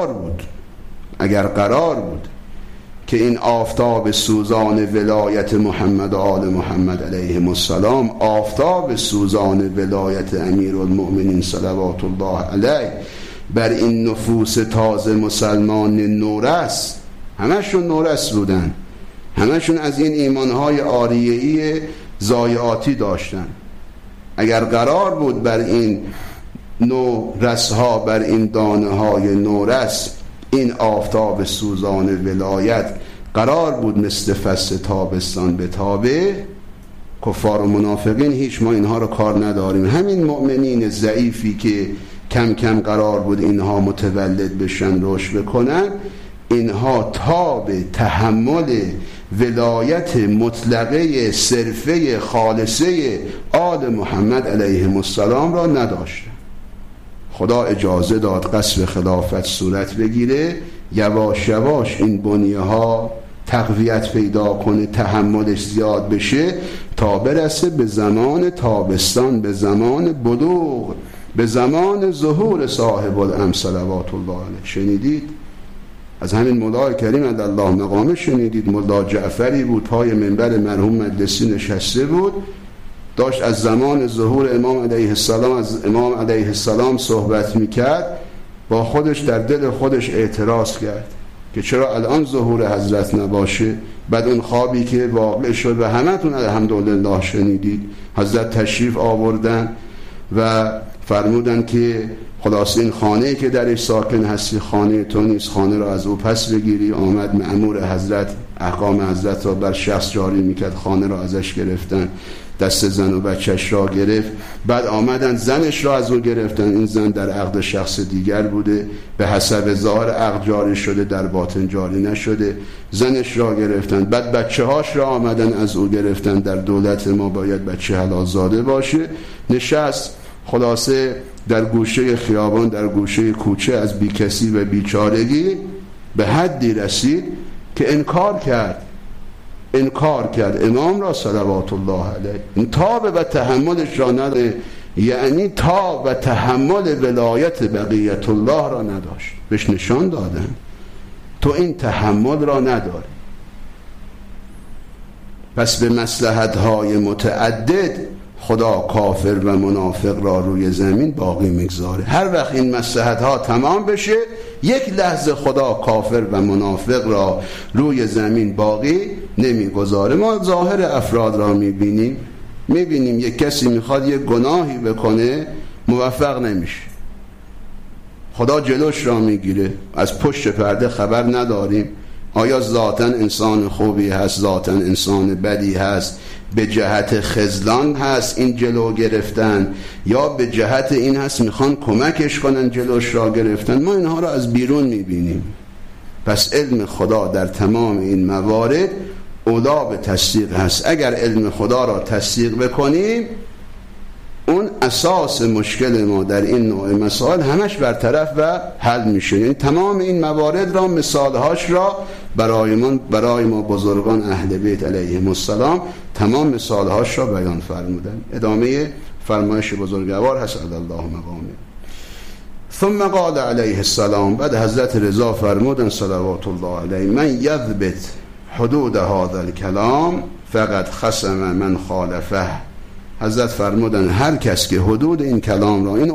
[SPEAKER 1] قرار بود که این آفتاب سوزان ولایت محمد و آل محمد علیهم السلام، آفتاب سوزان ولایت امیرالمؤمنین صلوات الله علیه بر این نفوس تازه مسلمان نورس، همشون نورس بودن، همشون از این ایمانهای عاریه‌ای ضایعاتی داشتن. اگر قرار بود بر این نورس‌ها، بر این دانه‌های نورس، این آفتاب سوزان ولایت قرار بود مثل فصل تابستان به تابه، کفار و منافقین هیچ ما اینها رو کار نداریم. همین مؤمنین ضعیفی که کم کم قرار بود اینها متولد بشن، رشد بکنن، اینها تاب تحمل ولایت مطلقه صرفه خالصه آل محمد علیهم السلام را نداشتن. خدا اجازه داد قصر خلافت صورت بگیره، یواش یواش این بنیه ها تقویت پیدا کنه، تحملش زیاد بشه تا برسه به زمان تابستان، به زمان بلوغ، به زمان ظهور صاحب الامر صلوات الله علیه. شنیدید از همین مولای کریم علی الله مقامه، شنیدید مولا جعفری بود پای منبر مرحوم مجلسی نشسته بود، داشت از زمان ظهور امام علیه السلام، از امام علیه السلام صحبت میکرد، با خودش در دل خودش اعتراض کرد که چرا الان ظهور حضرت نباشه. بعد اون خوابی که واقع شد و همتون الحمدلله شنیدید، حضرت تشریف آوردن و فرمودن که خلاص این خانه‌ای که درش ساکن هستی خانه تو نیست، خانه را از او پس بگیری. آمد مأمور حضرت احکام حضرت را بر شخص جاری میکرد، خانه را ازش گرفتن، دست زن و بچهش را گرفت. بعد آمدن زنش را از او گرفتن، این زن در عقد شخص دیگر بوده، به حسب ظاهر عقد جاری شده، در باطن جاری نشده، زنش را گرفتن. بعد بچه هاش را آمدن از او گرفتن، در دولت ما باید بچه حلال زاده باشه. نشست خلاصه در گوشه خیابان، در گوشه کوچه، از بیکسی و بیچارگی به حدی رسید که انکار کرد امام را صلوات الله علیه. این تاب و تحملش را نداره، یعنی تاب و تحمل ولایت بقیت الله را نداشت. بهش نشان دادن تو این تحمل را نداری، پس به مصلحت‌های متعدد خدا کافر و منافق را روی زمین باقی میگذاره. هر وقت این مصلحت‌ها تمام بشه، یک لحظه خدا کافر و منافق را روی زمین باقی نمیگذاره. ما ظاهر افراد را میبینیم یک کسی میخواد یک گناهی بکنه، موفق نمیشه، خدا جلوش را میگیره، از پشت پرده خبر نداریم آیا ذاتاً انسان خوبی هست، ذاتاً انسان بدی هست، به جهت خذلان هست این جلو گرفتن، یا به جهت این هست میخوان کمکش کنن جلوش را گرفتن. ما اینها را از بیرون میبینیم. پس علم خدا در تمام این موارد اولا به تصدیق هست. اگر علم خدا را تصدیق بکنیم، اون اساس مشکل ما در این نوع مسائل همش برطرف و حل میشه. یعنی تمام این موارد را، مثالهاش را برای ما بزرگان اهل بیت علیهم السلام تمام مثالهاش را بیان فرمودن. ادامه فرمایش بزرگوار هست علی الله مقامه. ثم قال علیه السلام، بعد حضرت رضا فرمودن صلوات الله علیه، من یضبط حدود هذا الکلام فقد خصم من خالفه. حضرت فرمودن هر کس که حدود این کلام را،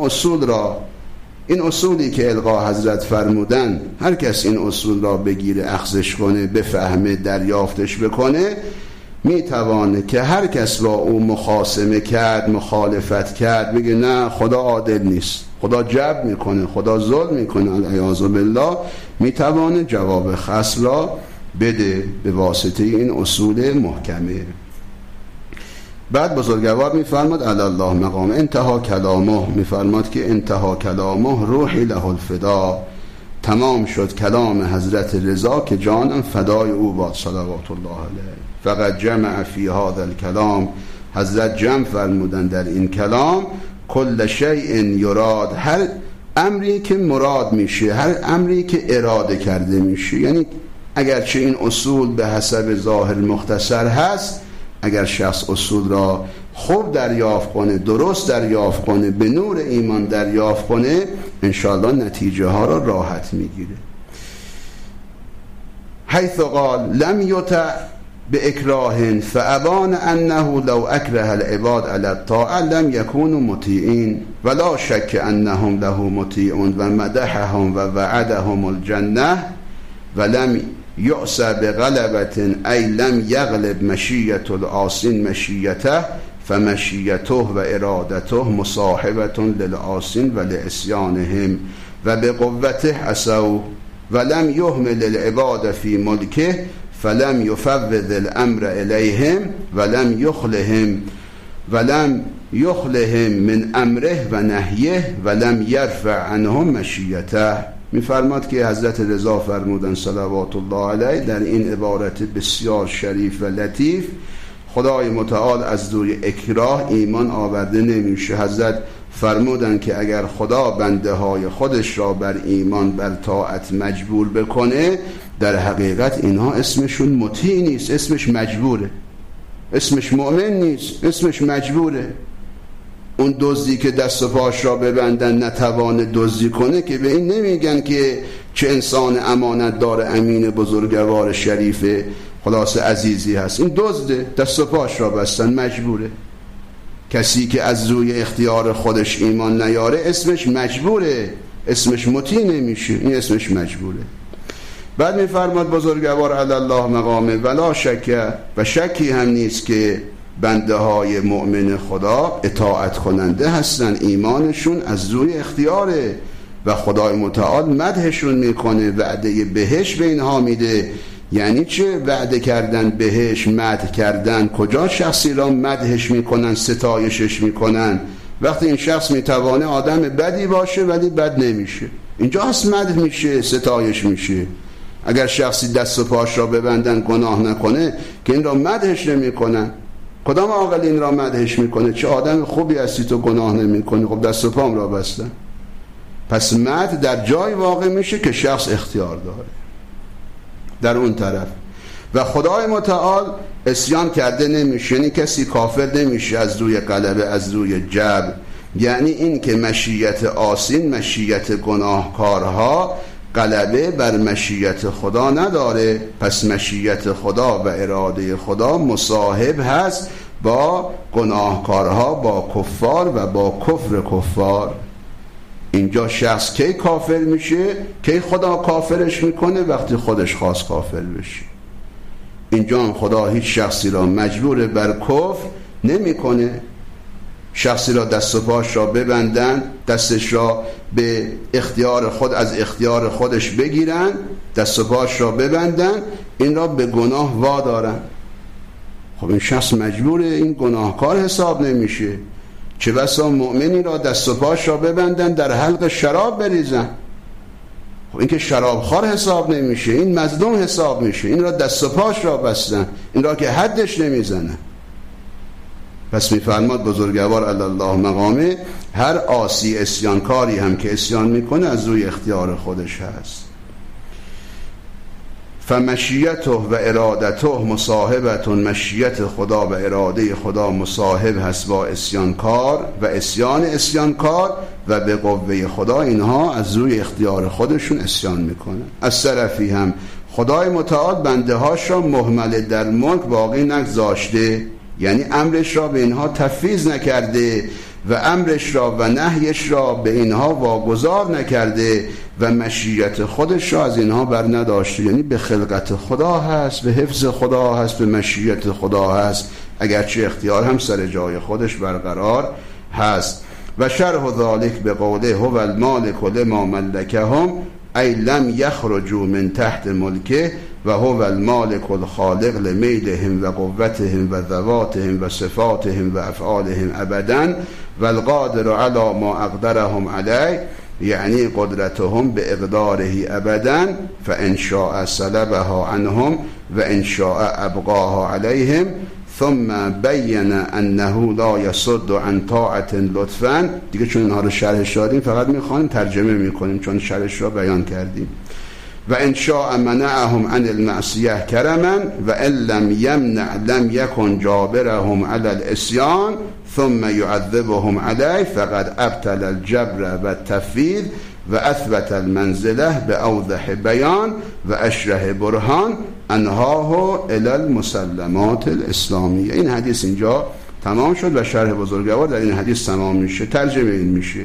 [SPEAKER 1] این اصولی که القا حضرت فرمودن، هر کس این اصول را بگیره، اخذش کنه، بفهمه، دریافتش بکنه، میتوانه که هر کس با او مخاصمه کرد، مخالفت کرد، بگه نه خدا عادل نیست، خدا جبر میکنه، خدا ظلم میکنه، العیاذ بالله، میتوانه جواب خصم را بده به واسطه این اصول محکمه. بعد بزرگوار میفرماد علی الله مقام، انتها کلامه، میفرماد که انتها کلامه روحی له الفدا، تمام شد کلام حضرت رضا که جانم فدای او باد صلوات الله علیه. فقط جمع فی هذا الکلام، حضرت جمع فرمودن در این کلام، کل شیء یراد، هر امری که مراد میشه، هر امری که اراده کرده میشه. یعنی اگرچه این اصول به حسب ظاهر مختصر هست، اگر شخص اصول را خوب دریافت کنه، درست دریافت کنه، به نور ایمان دریافت کنه، انشاءالله نتیجه ها را راحت میگیره. حیث قال لم یطع باکراه فابان انه لو اکره العباد علی الطاعه لم یکونوا مطیعین ولا شک انهم له مطیعون و مدحهم و وعدهم الجنه ولم یعص بغلبة ای لم یغلب مشیت العاصین مشیته فمشیته و ارادته مصاحبة للعاصین و لعصیانهم و بقوته عصوا ولم یهمل العباد فی ملکه فلم یفوض الامر الیهم ولم یخلهم من امره و نهیه ولم یرفع عنهم مشیته. میفرماد که حضرت رضا فرمودن صلوات الله علیه در این عبارت بسیار شریف و لطیف، خدای متعال از روی اکراه ایمان آورده نمیشه. حضرت فرمودن که اگر خدا بنده های خودش را بر ایمان بر طاعت مجبور بکنه، در حقیقت اینها اسمشون مطیع نیست، اسمش مجبوره، اسمش مؤمن نیست، اسمش مجبوره. اون دزدی که دست و پاش را ببندن نتوانه دزدی کنه که به این نمیگن که چه انسان امانت دار امین بزرگوار شریف خلاص عزیزی هست. این دزده، دست و پاش را بستن، مجبوره. کسی که از روی اختیار خودش ایمان نیاره اسمش مجبوره، اسمش مطیع نمیشه، این اسمش مجبوره. بعد میفرماد بزرگوار علی الله مقامه ولا شک، و شکی هم نیست که بنده های مؤمن خدا اطاعت کننده هستن، ایمانشون از روی اختیاره و خدای متعال مدحشون میکنه، وعده بهش به اینها میده. یعنی چه وعده کردن بهش، مدح کردن؟ کجا شخصی را مدحش میکنن، ستایشش میکنن؟ وقتی این شخص میتوانه آدم بدی باشه ولی بد نمیشه، اینجا هست مدح میشه، ستایش میشه. اگر شخصی دست و پاش را ببندن گناه نکنه که این را مدحش نمیکنن. کدام عاقل این را مدحش میکنه؟ چه آدم خوبی هستی تو گناه نمیکنی، خب دست و پام را بستن. پس مدح در جای واقع میشه که شخص اختیار داره در اون طرف. و خدای متعال عصیان کرده نمیشه، یعنی کسی کافر نمیشه از روی غلبه، از روی جبر. یعنی این که مشیت آسین، مشیت گناهکارها غلبه بر مشیت خدا نداره. پس مشیت خدا و اراده خدا مصاحب هست با گناهکارها، با کفار و با کفر کفار. اینجا شخص کی کافر میشه؟ کی خدا کافرش میکنه؟ وقتی خودش خواست کافر بشه. اینجا هم خدا هیچ شخصی را مجبور بر کفر نمیکنه. شخصی را دست و پاش را ببندن، دستش را به اختیار خود از اختیار خودش بگیرن، دست و پاش را ببندن، این را به گناه وادارن. خب این شخص مجبوره، این گناهکار حساب نمیشه. چه بسا مؤمنی را دست و پاش را ببندن در حلق شراب بریزن، خب این که شرابخوار حساب نمیشه، این مظلوم حساب میشه. این را دست و پاش را بستن، این را که حدش نمیزنن. پس میفرماد بزرگوار علی الله مقامه هر عاصی عصیانکاری هم که عصیان میکنه از روی اختیار خودش هست. فمشیته و ارادته مصاحبتون، مشیت خدا و اراده خدا مصاحب هست با عصیانکار و عصیان عصیانکار، و به قوه خدا اینها از روی اختیار خودشون عصیان میکنن. از طرفی هم خدای متعال بنده هاش را مهمل در ملک باقی نگذاشته، یعنی امرش را به اینها تفویض نکرده و امرش را و نهیش را به اینها واگذار نکرده و مشیت خودش را از اینها بر نداشته. یعنی به خلقت خدا هست، به حفظ خدا هست، به مشیت خدا هست، اگرچه اختیار هم سر جای خودش برقرار هست. و شرح ذالک به قوله هو المالک لما ملکهم ای لم یخرجوا من تحت ملکه و هو المالک الخالق لمیلهم و قوتهم و ذواتهم و صفاتهم و افعالهم ابدا و القادر علی ما اقدرهم علیه، یعنی قدرتهم به اقداره ابدا، فان شاء سلبها عنهم و ان شاء ابقاها علیهم ثم بین انه لا یصد عن طاعت لطفا. دیگه چون اینها رو شرحش دادیم فقط میخوایم ترجمه میکنیم چون شرحش رو بیان کردیم. و ان شاء منعهم عن المعصیه کرما و ان لم یمنع لم یکن جابرهم علی العصیان ثم یعذبهم علیه فقد ابطل الجبر و التفویض و اثبت المنزله به اوضح بیان و اشرح برهان انهاه الی المسلمات الاسلامیه. این حدیث اینجا تمام شد و شرح بزرگوار در این حدیث تمام میشه، ترجمه این میشه.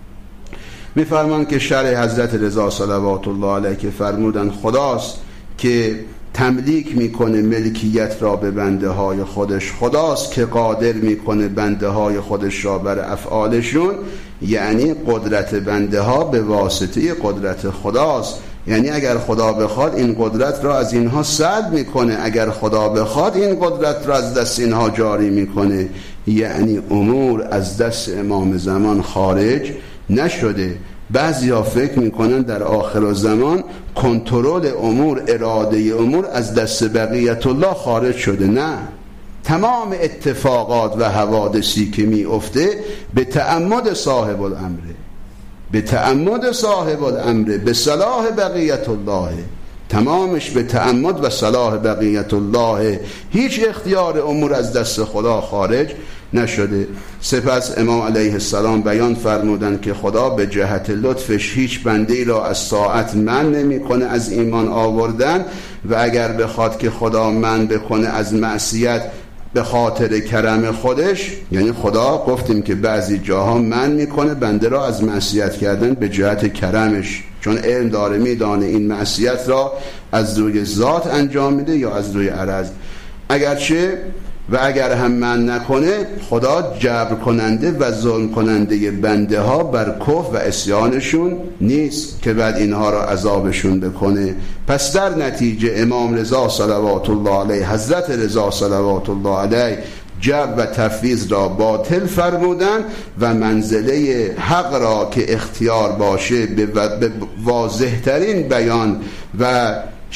[SPEAKER 1] میفرمان که شرح حضرت رضا صلوات الله علیه که فرمودن خداست که تملیک میکنه ملکیت را به بنده های خودش، خداست که قادر میکنه بنده های خودش را بر افعالشون، یعنی قدرت بنده ها به واسطه قدرت خداست. یعنی اگر خدا بخواد این قدرت را از اینها سلب میکنه، اگر خدا بخواد این قدرت را از دست اینها جاری میکنه. یعنی امور از دست امام زمان خارج نشده. بعضیا فکر میکنن در آخر زمان کنترل امور، اراده امور از دست بقیت الله خارج شده. نه، تمام اتفاقات و حوادثی که میفته به تعمد صاحب الامره، به تعمد صاحب الامره، به صلاح بقیت الله، تمامش به تعمد و صلاح بقیت الله. هیچ اختیار امور از دست خدا خارج نشده. سپس امام علیه السلام بیان فرمودند که خدا به جهت لطفش هیچ بنده‌ای را از طاعت منع نمی‌کنه از ایمان آوردن، و اگر بخواد که خدا منع بکنه از معصیت به خاطر کرم خودش، یعنی خدا گفتیم که بعضی جاها منع میکنه بنده را از معصیت کردن به جهت کرمش، چون علم داره، میدانه این معصیت را از روی ذات انجام میده یا از روی عرض. اگرچه و اگر هم من نکنه، خدا جبر کننده و ظلم کننده بنده ها بر کفر و عصیانشون نیست که بعد اینها را عذابشون بکنه. پس در نتیجه امام رضا صلوات الله علیه، حضرت رضا صلوات الله علیه، جبر و تفویض را باطل فرمودن و منزله حق را که اختیار باشه به واضح ترین بیان و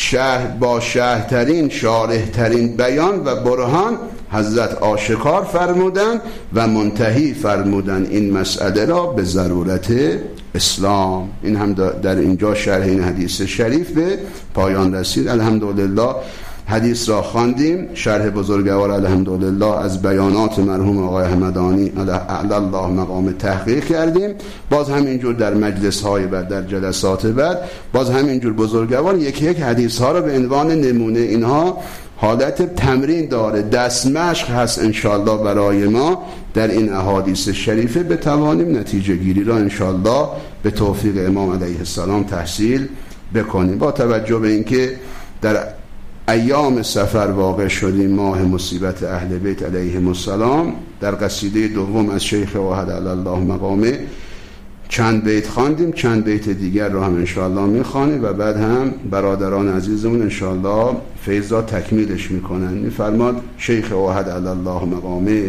[SPEAKER 1] با شرحترین شارحترین بیان و برهان حضرت آشکار فرمودن و منتهی فرمودن این مسئله را به ضرورت اسلام. این هم در اینجا شرح این حدیث شریف به پایان رسید. الحمدلله حدیث را خواندیم، شرح بزرگوار الحمدلله از بیانات مرحوم آقای همدانی اعلی الله مقام تحقیق کردیم. باز همینجور در مجلس های بعد، در جلسات بعد، باز همینجور بزرگوار یک یک حدیث ها را به عنوان نمونه، اینها حالت تمرین داره، دستمشق هست انشالله برای ما در این احادیث شریفه بتوانیم نتیجه گیری را انشالله به توفیق امام علیه السلام تحصیل بکنیم. با توجه به اینکه در ایام سفر واقع شدیم، ماه مصیبت اهل بیت علیهم السلام، در قصیده دوم از شیخ واحد علی الله مقامه چند بیت خواندیم، چند بیت دیگر رو هم انشاءالله میخوانیم و بعد هم برادران عزیزمون انشاءالله فیض را تکمیلش میکنن. میفرماد شیخ واحد علی الله مقامه: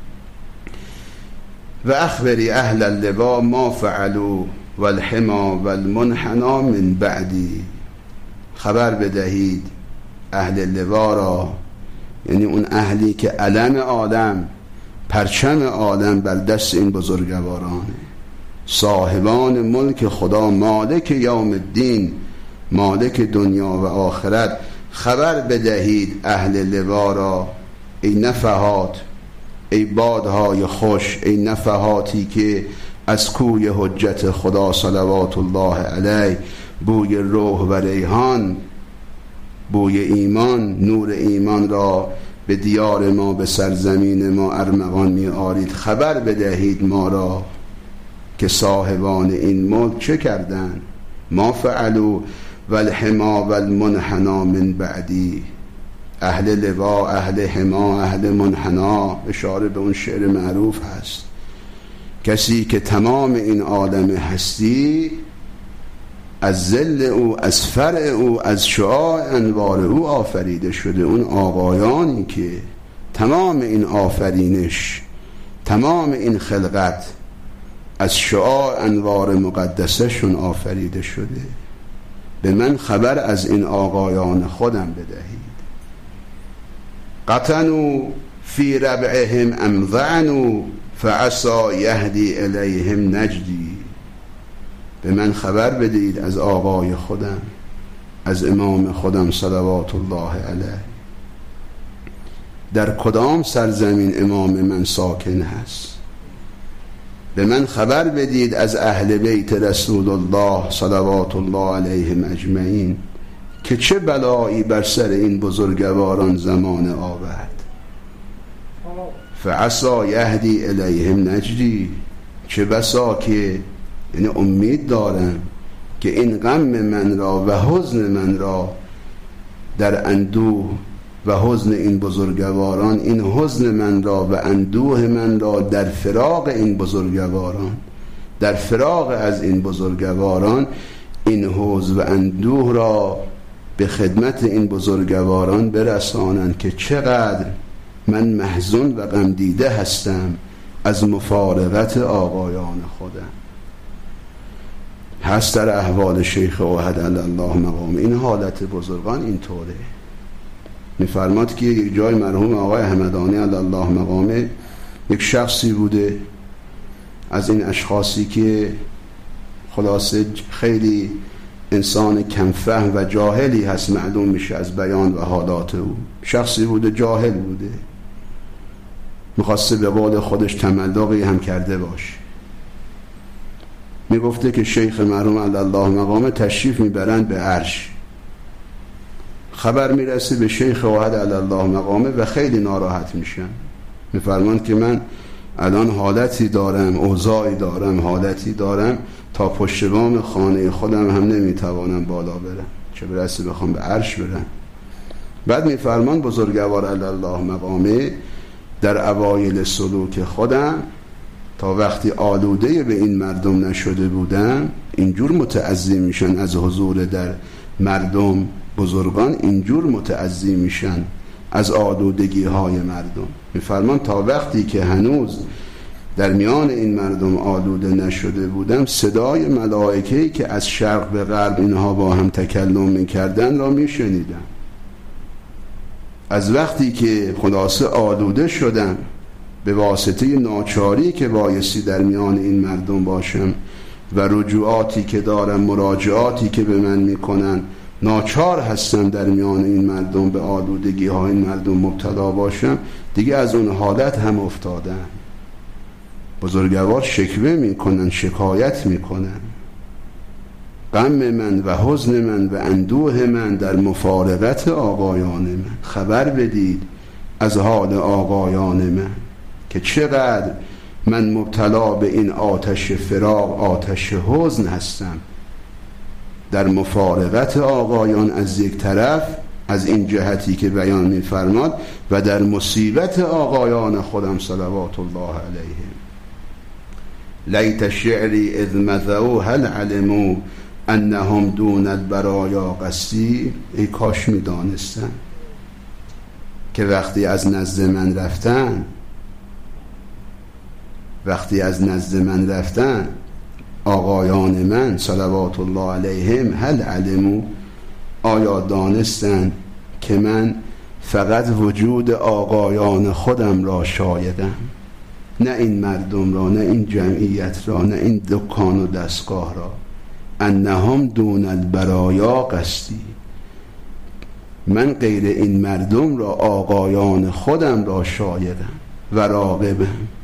[SPEAKER 1] و اخبری اهل اللوا ما فعلوا والحما والمنحنا من بعدی. خبر بدهید اهل لوا را، یعنی اون اهلی که علم آدم، پرچم آدم بر دست این بزرگوارانه، صاحبان ملک خدا، مالک یوم الدین، مالک دنیا و آخرت. خبر بدهید اهل لوا را، ای نفحات، ای بادهای خوش، ای نفحاتی که از کوی حجت خدا صلوات الله علیه بوی روح و ریحان، بوی ایمان، نور ایمان را به دیار ما، به سرزمین ما ارمغان می آرید. خبر بدهید ما را که صاحبان این ملک چه کردن. ما فعلوا والحما والمنحنا من بعدی. اهل لوا، اهل حما، اهل منحنا، اشاره به اون شعر معروف هست، کسی که تمام این عالم هستی از ظل او، از فرع او، از شعاع انوار او آفریده شده. اون آقایانی که تمام این آفرینش، تمام این خلقت از شعاع انوار مقدسشون آفریده شده. به من خبر از این آقایان خودم بدهید. قطنوا فی ربعهم امضعنوا فعسى یهدی الیهم نجدی. به من خبر بدید از آقای خودم، از امام خودم صلوات الله علیه، در کدام سرزمین امام من ساکن هست. به من خبر بدید از اهل بیت رسول الله صلوات الله علیهم اجمعین که چه بلایی بر سر این بزرگواران زمان آورد. فعسى یهدی الیهم نجدی. چه بسا که، یعنی امید دارم که این غم من را و حزن من را در اندوه و حزن این بزرگواران، این حزن من را و اندوه من را در فراق این بزرگواران، در فراق از این بزرگواران، این حزن و اندوه را به خدمت این بزرگواران برسانند که چقدر من محزون و غم دیده هستم از مفارقت آقایان خودم. هست در احوال شیخ اوحد علی الله مقام این حالت بزرگان اینطوره. میفرماد که یک جای مرحوم آقای همدانی علی الله مقامه یک شخصی بوده از این اشخاصی که خلاصه خیلی انسان کم فهم و جاهلی هست، معلوم میشه از بیان و حالات او. شخصی بوده جاهل بوده، میخواسته به قول خودش تملقی هم کرده باشه. میگفته که شیخ مرحوم علی الله مقامه تشریف میبرند به عرش. خبر میرسه به شیخ اوحد علی الله مقامه و خیلی ناراحت میشن. میفرماند که من الان حالتی دارم، اوضاعی دارم، حالتی دارم، تا پشت بام خانه خودم هم نمیتوانم بالا برم، چه برسه بخوام به عرش برم. بعد میفرمان بزرگوار علی الله مقامه در اوایل سلوک خودم تا وقتی آلوده به این مردم نشده بودم اینجور متعظی میشن از حضور در مردم. بزرگان اینجور متعظی میشن از آلودگی های مردم. میفرمان تا وقتی که هنوز در میان این مردم آلوده نشده بودم صدای ملائکه‌ای که از شرق به غرب اینها با هم تکلم میکردن را میشنیدم. از وقتی که خلاصه آلوده شدم به واسطه ناچاری که بایستی در میان این مردم باشم و رجوعاتی که دارم، مراجعاتی که به من میکنن، ناچار هستم در میان این مردم به آلودگی ها این مردم مبتلا باشم، دیگه از اون حالت هم افتادم. بزرگوار شکوه میکنن، شکایت میکنن، غم من و حزن من و اندوه من در مفارقت آقایان من. خبر بدید از حال آقایان من که چقدر من مبتلا به این آتش فراق، آتش حزن هستم در مفارقت آقایان از یک طرف، از این جهتی که بیان می‌فرماد، و در مصیبت آقایان خودم صلوات الله علیهم. لیت شعری اذ مذو هل علموا انهم دون البرایا قصی. ای کاش می‌دانستن که وقتی از نزد من رفتن آقایان من صلوات الله علیهم هل علموا، آیا دانستن که من فقط وجود آقایان خودم را شایدم، نه این مردم را، نه این جمعیت را، نه این دکان و دستگاه را. انهم دون البرایا قصدی، من غیر این مردم را، آقایان خودم را شایدم و راغبم.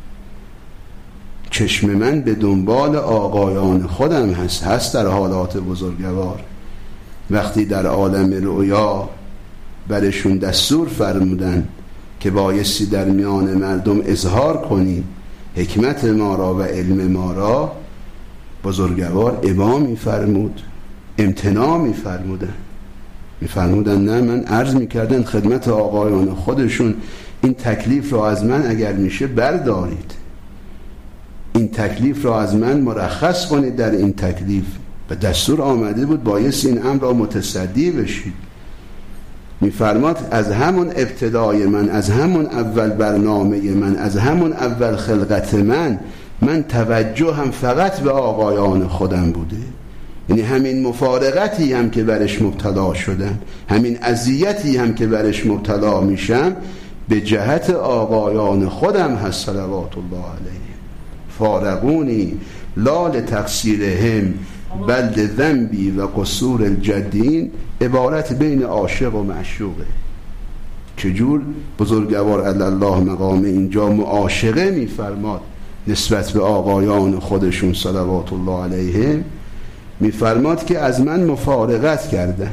[SPEAKER 1] چشم من به دنبال آقایان خودم هست در حالات بزرگوار. وقتی در عالم رؤیا برشون دستور فرمودن که بایستی در میان مردم اظهار کنید حکمت ما را و علم ما را، بزرگوار ابا میفرمود، امتناع میفرمودن نه، من عرض میکردن خدمت آقایان خودشون این تکلیف را از من اگر میشه بردارید، این تکلیف را از من مرخص کنید در این تکلیف. و دستور آمده بود بایست این امر را متصدی بشید. میفرماد از همون ابتدای من، از همون اول برنامه من، از همون اول خلقت من توجهم فقط به آقایان خودم بوده. یعنی همین مفارقتی هم که برش مبتلا شدم، همین اذیتی هم که برش مبتلا میشم، به جهت آقایان خودم هست صلوات الله علیه. فارقونی لا لتقصیرهم بل لذنبی و قصور الجدین، عبارت بین عاشق و معشوقه. چجور بزرگوار علی الله مقام اینجا معاشقه میفرماد نسبت به آقایان خودشون صلوات الله علیهم، میفرماد که از من مفارقت کردن.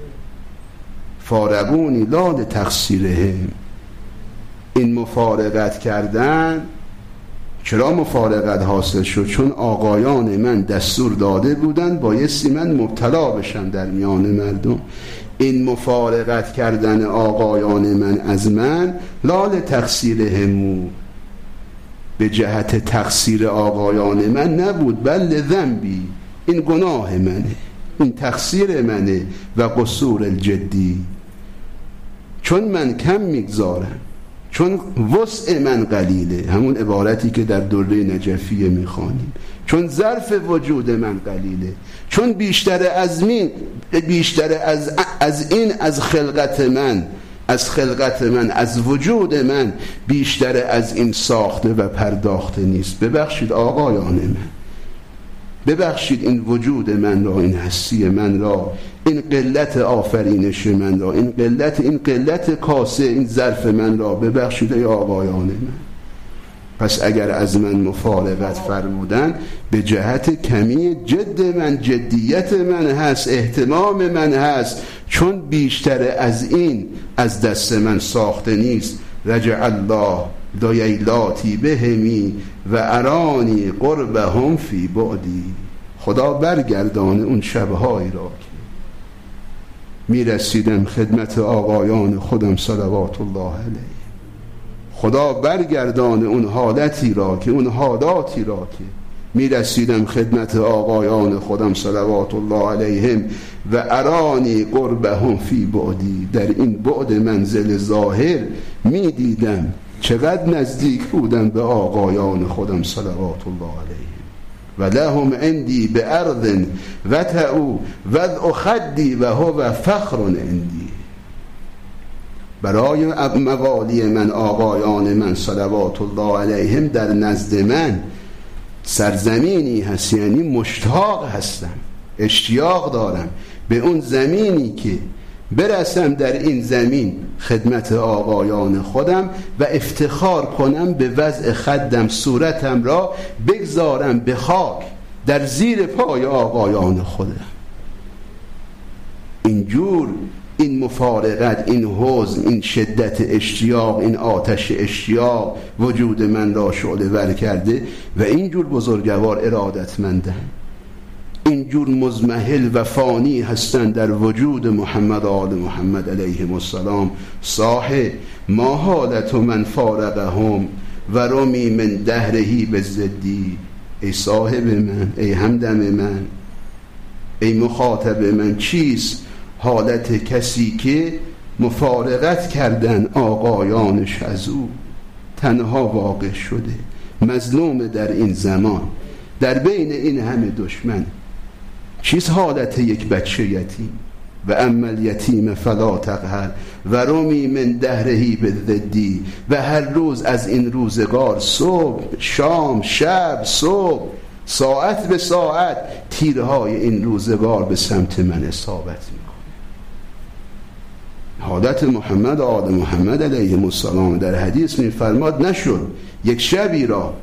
[SPEAKER 1] فارقونی لا لتقصیرهم، این مفارقت کردن چرا مفارقت حاصل شد؟ چون آقایان من دستور داده بودن بایستی من مبتلا بشم در میان مردم. این مفارقت کردن آقایان من از من لا لتقصیرهم، به جهت تقصیر آقایان من نبود، بل ذنبی، این گناه منه، این تقصیر منه و قصور الجدی، چون من کم میگذارم، چون وسع من قلیله، همون عبارتی که در دوره نجفیه میخوانیم، چون ظرف وجود من قلیله، چون بیشتر از این از خلقت من از وجود من بیشتر از این ساخته و پرداخته نیست. ببخشید آقایان من، ببخشید این وجود من را، این هستی من را، این قلت آفرینش من را، این قلت کاسه، این ظرف من را ببخشید ای آقایان من. پس اگر از من مفارقت فرمودن به جهت کمی جد من، جدیت من هست، اهتمام من هست، چون بیشتر از این از دست من ساخته نیست. رجع الله لیلاتی بهمی و ارانی قربهم فی بعدی. خدا برگردان اون شبهایی را که میرسیدم خدمت آقایان خودم صلوات الله علیه. خدا برگردان اون حالتی را که اون حالاتی را که میرسیدم خدمت آقایان خودم صلوات الله علیهم و ارانی قربهم فی بعدی. در این بعد منزل ظاهر میدیدم چقدر نزدیک بودم به آقایان خودم صلوات الله علیهم. و لهم عندی به ارض وتعو وضع خدی و هو فخر عندی. برای موالی من، آقایان من صلوات الله علیهم، در نزد من سرزمینی هست، یعنی مشتاق هستم، اشتیاق دارم به اون زمینی که برسم در این زمین خدمت آقایان خودم و افتخار کنم به وضع خدم، صورتم را بگذارم به خاک در زیر پای آقایان خودم. اینجور این مفارقت، این حزن، این شدت اشتیاق، این آتش اشتیاق وجود من را شعله ور کرده و اینجور بزرگوار ارادتمندن، اینجور مزمحل و فانی هستند در وجود محمد آل محمد علیهم السلام. صاحب ما حالت من فارقهم و رمی من دهرهی به زدی. ای صاحب من، ای همدم من، ای مخاطب من، چیست حالت کسی که مفارقت کردن آقایانش از او، تنها واقع شده، مظلوم در این زمان، در بین این همه دشمن؟ چیست حالت یک بچه یتیم؟ و اما الیتیم فلا تقهر و رمی من دهرهی بالضدی. و هر روز از این روزگار، صبح شام شب صبح، ساعت به ساعت تیرهای این روزگار به سمت من اصابت میکنه. حالت محمد آل محمد علیه السلام در حدیث میفرماد نشد یک شبی را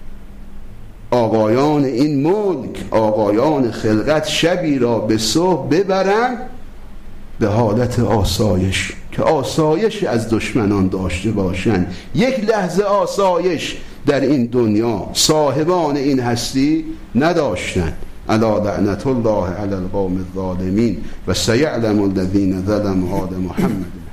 [SPEAKER 1] آقایان این ملک، آقایان خلقت، شبی را به صبح ببرن به حالت آسایش، که آسایش از دشمنان داشته باشند. یک لحظه آسایش در این دنیا صاحبان این هستی نداشتند. الا لعنت الله علی القوم الظالمین و سیعلم الذین ظلموا آل محمد.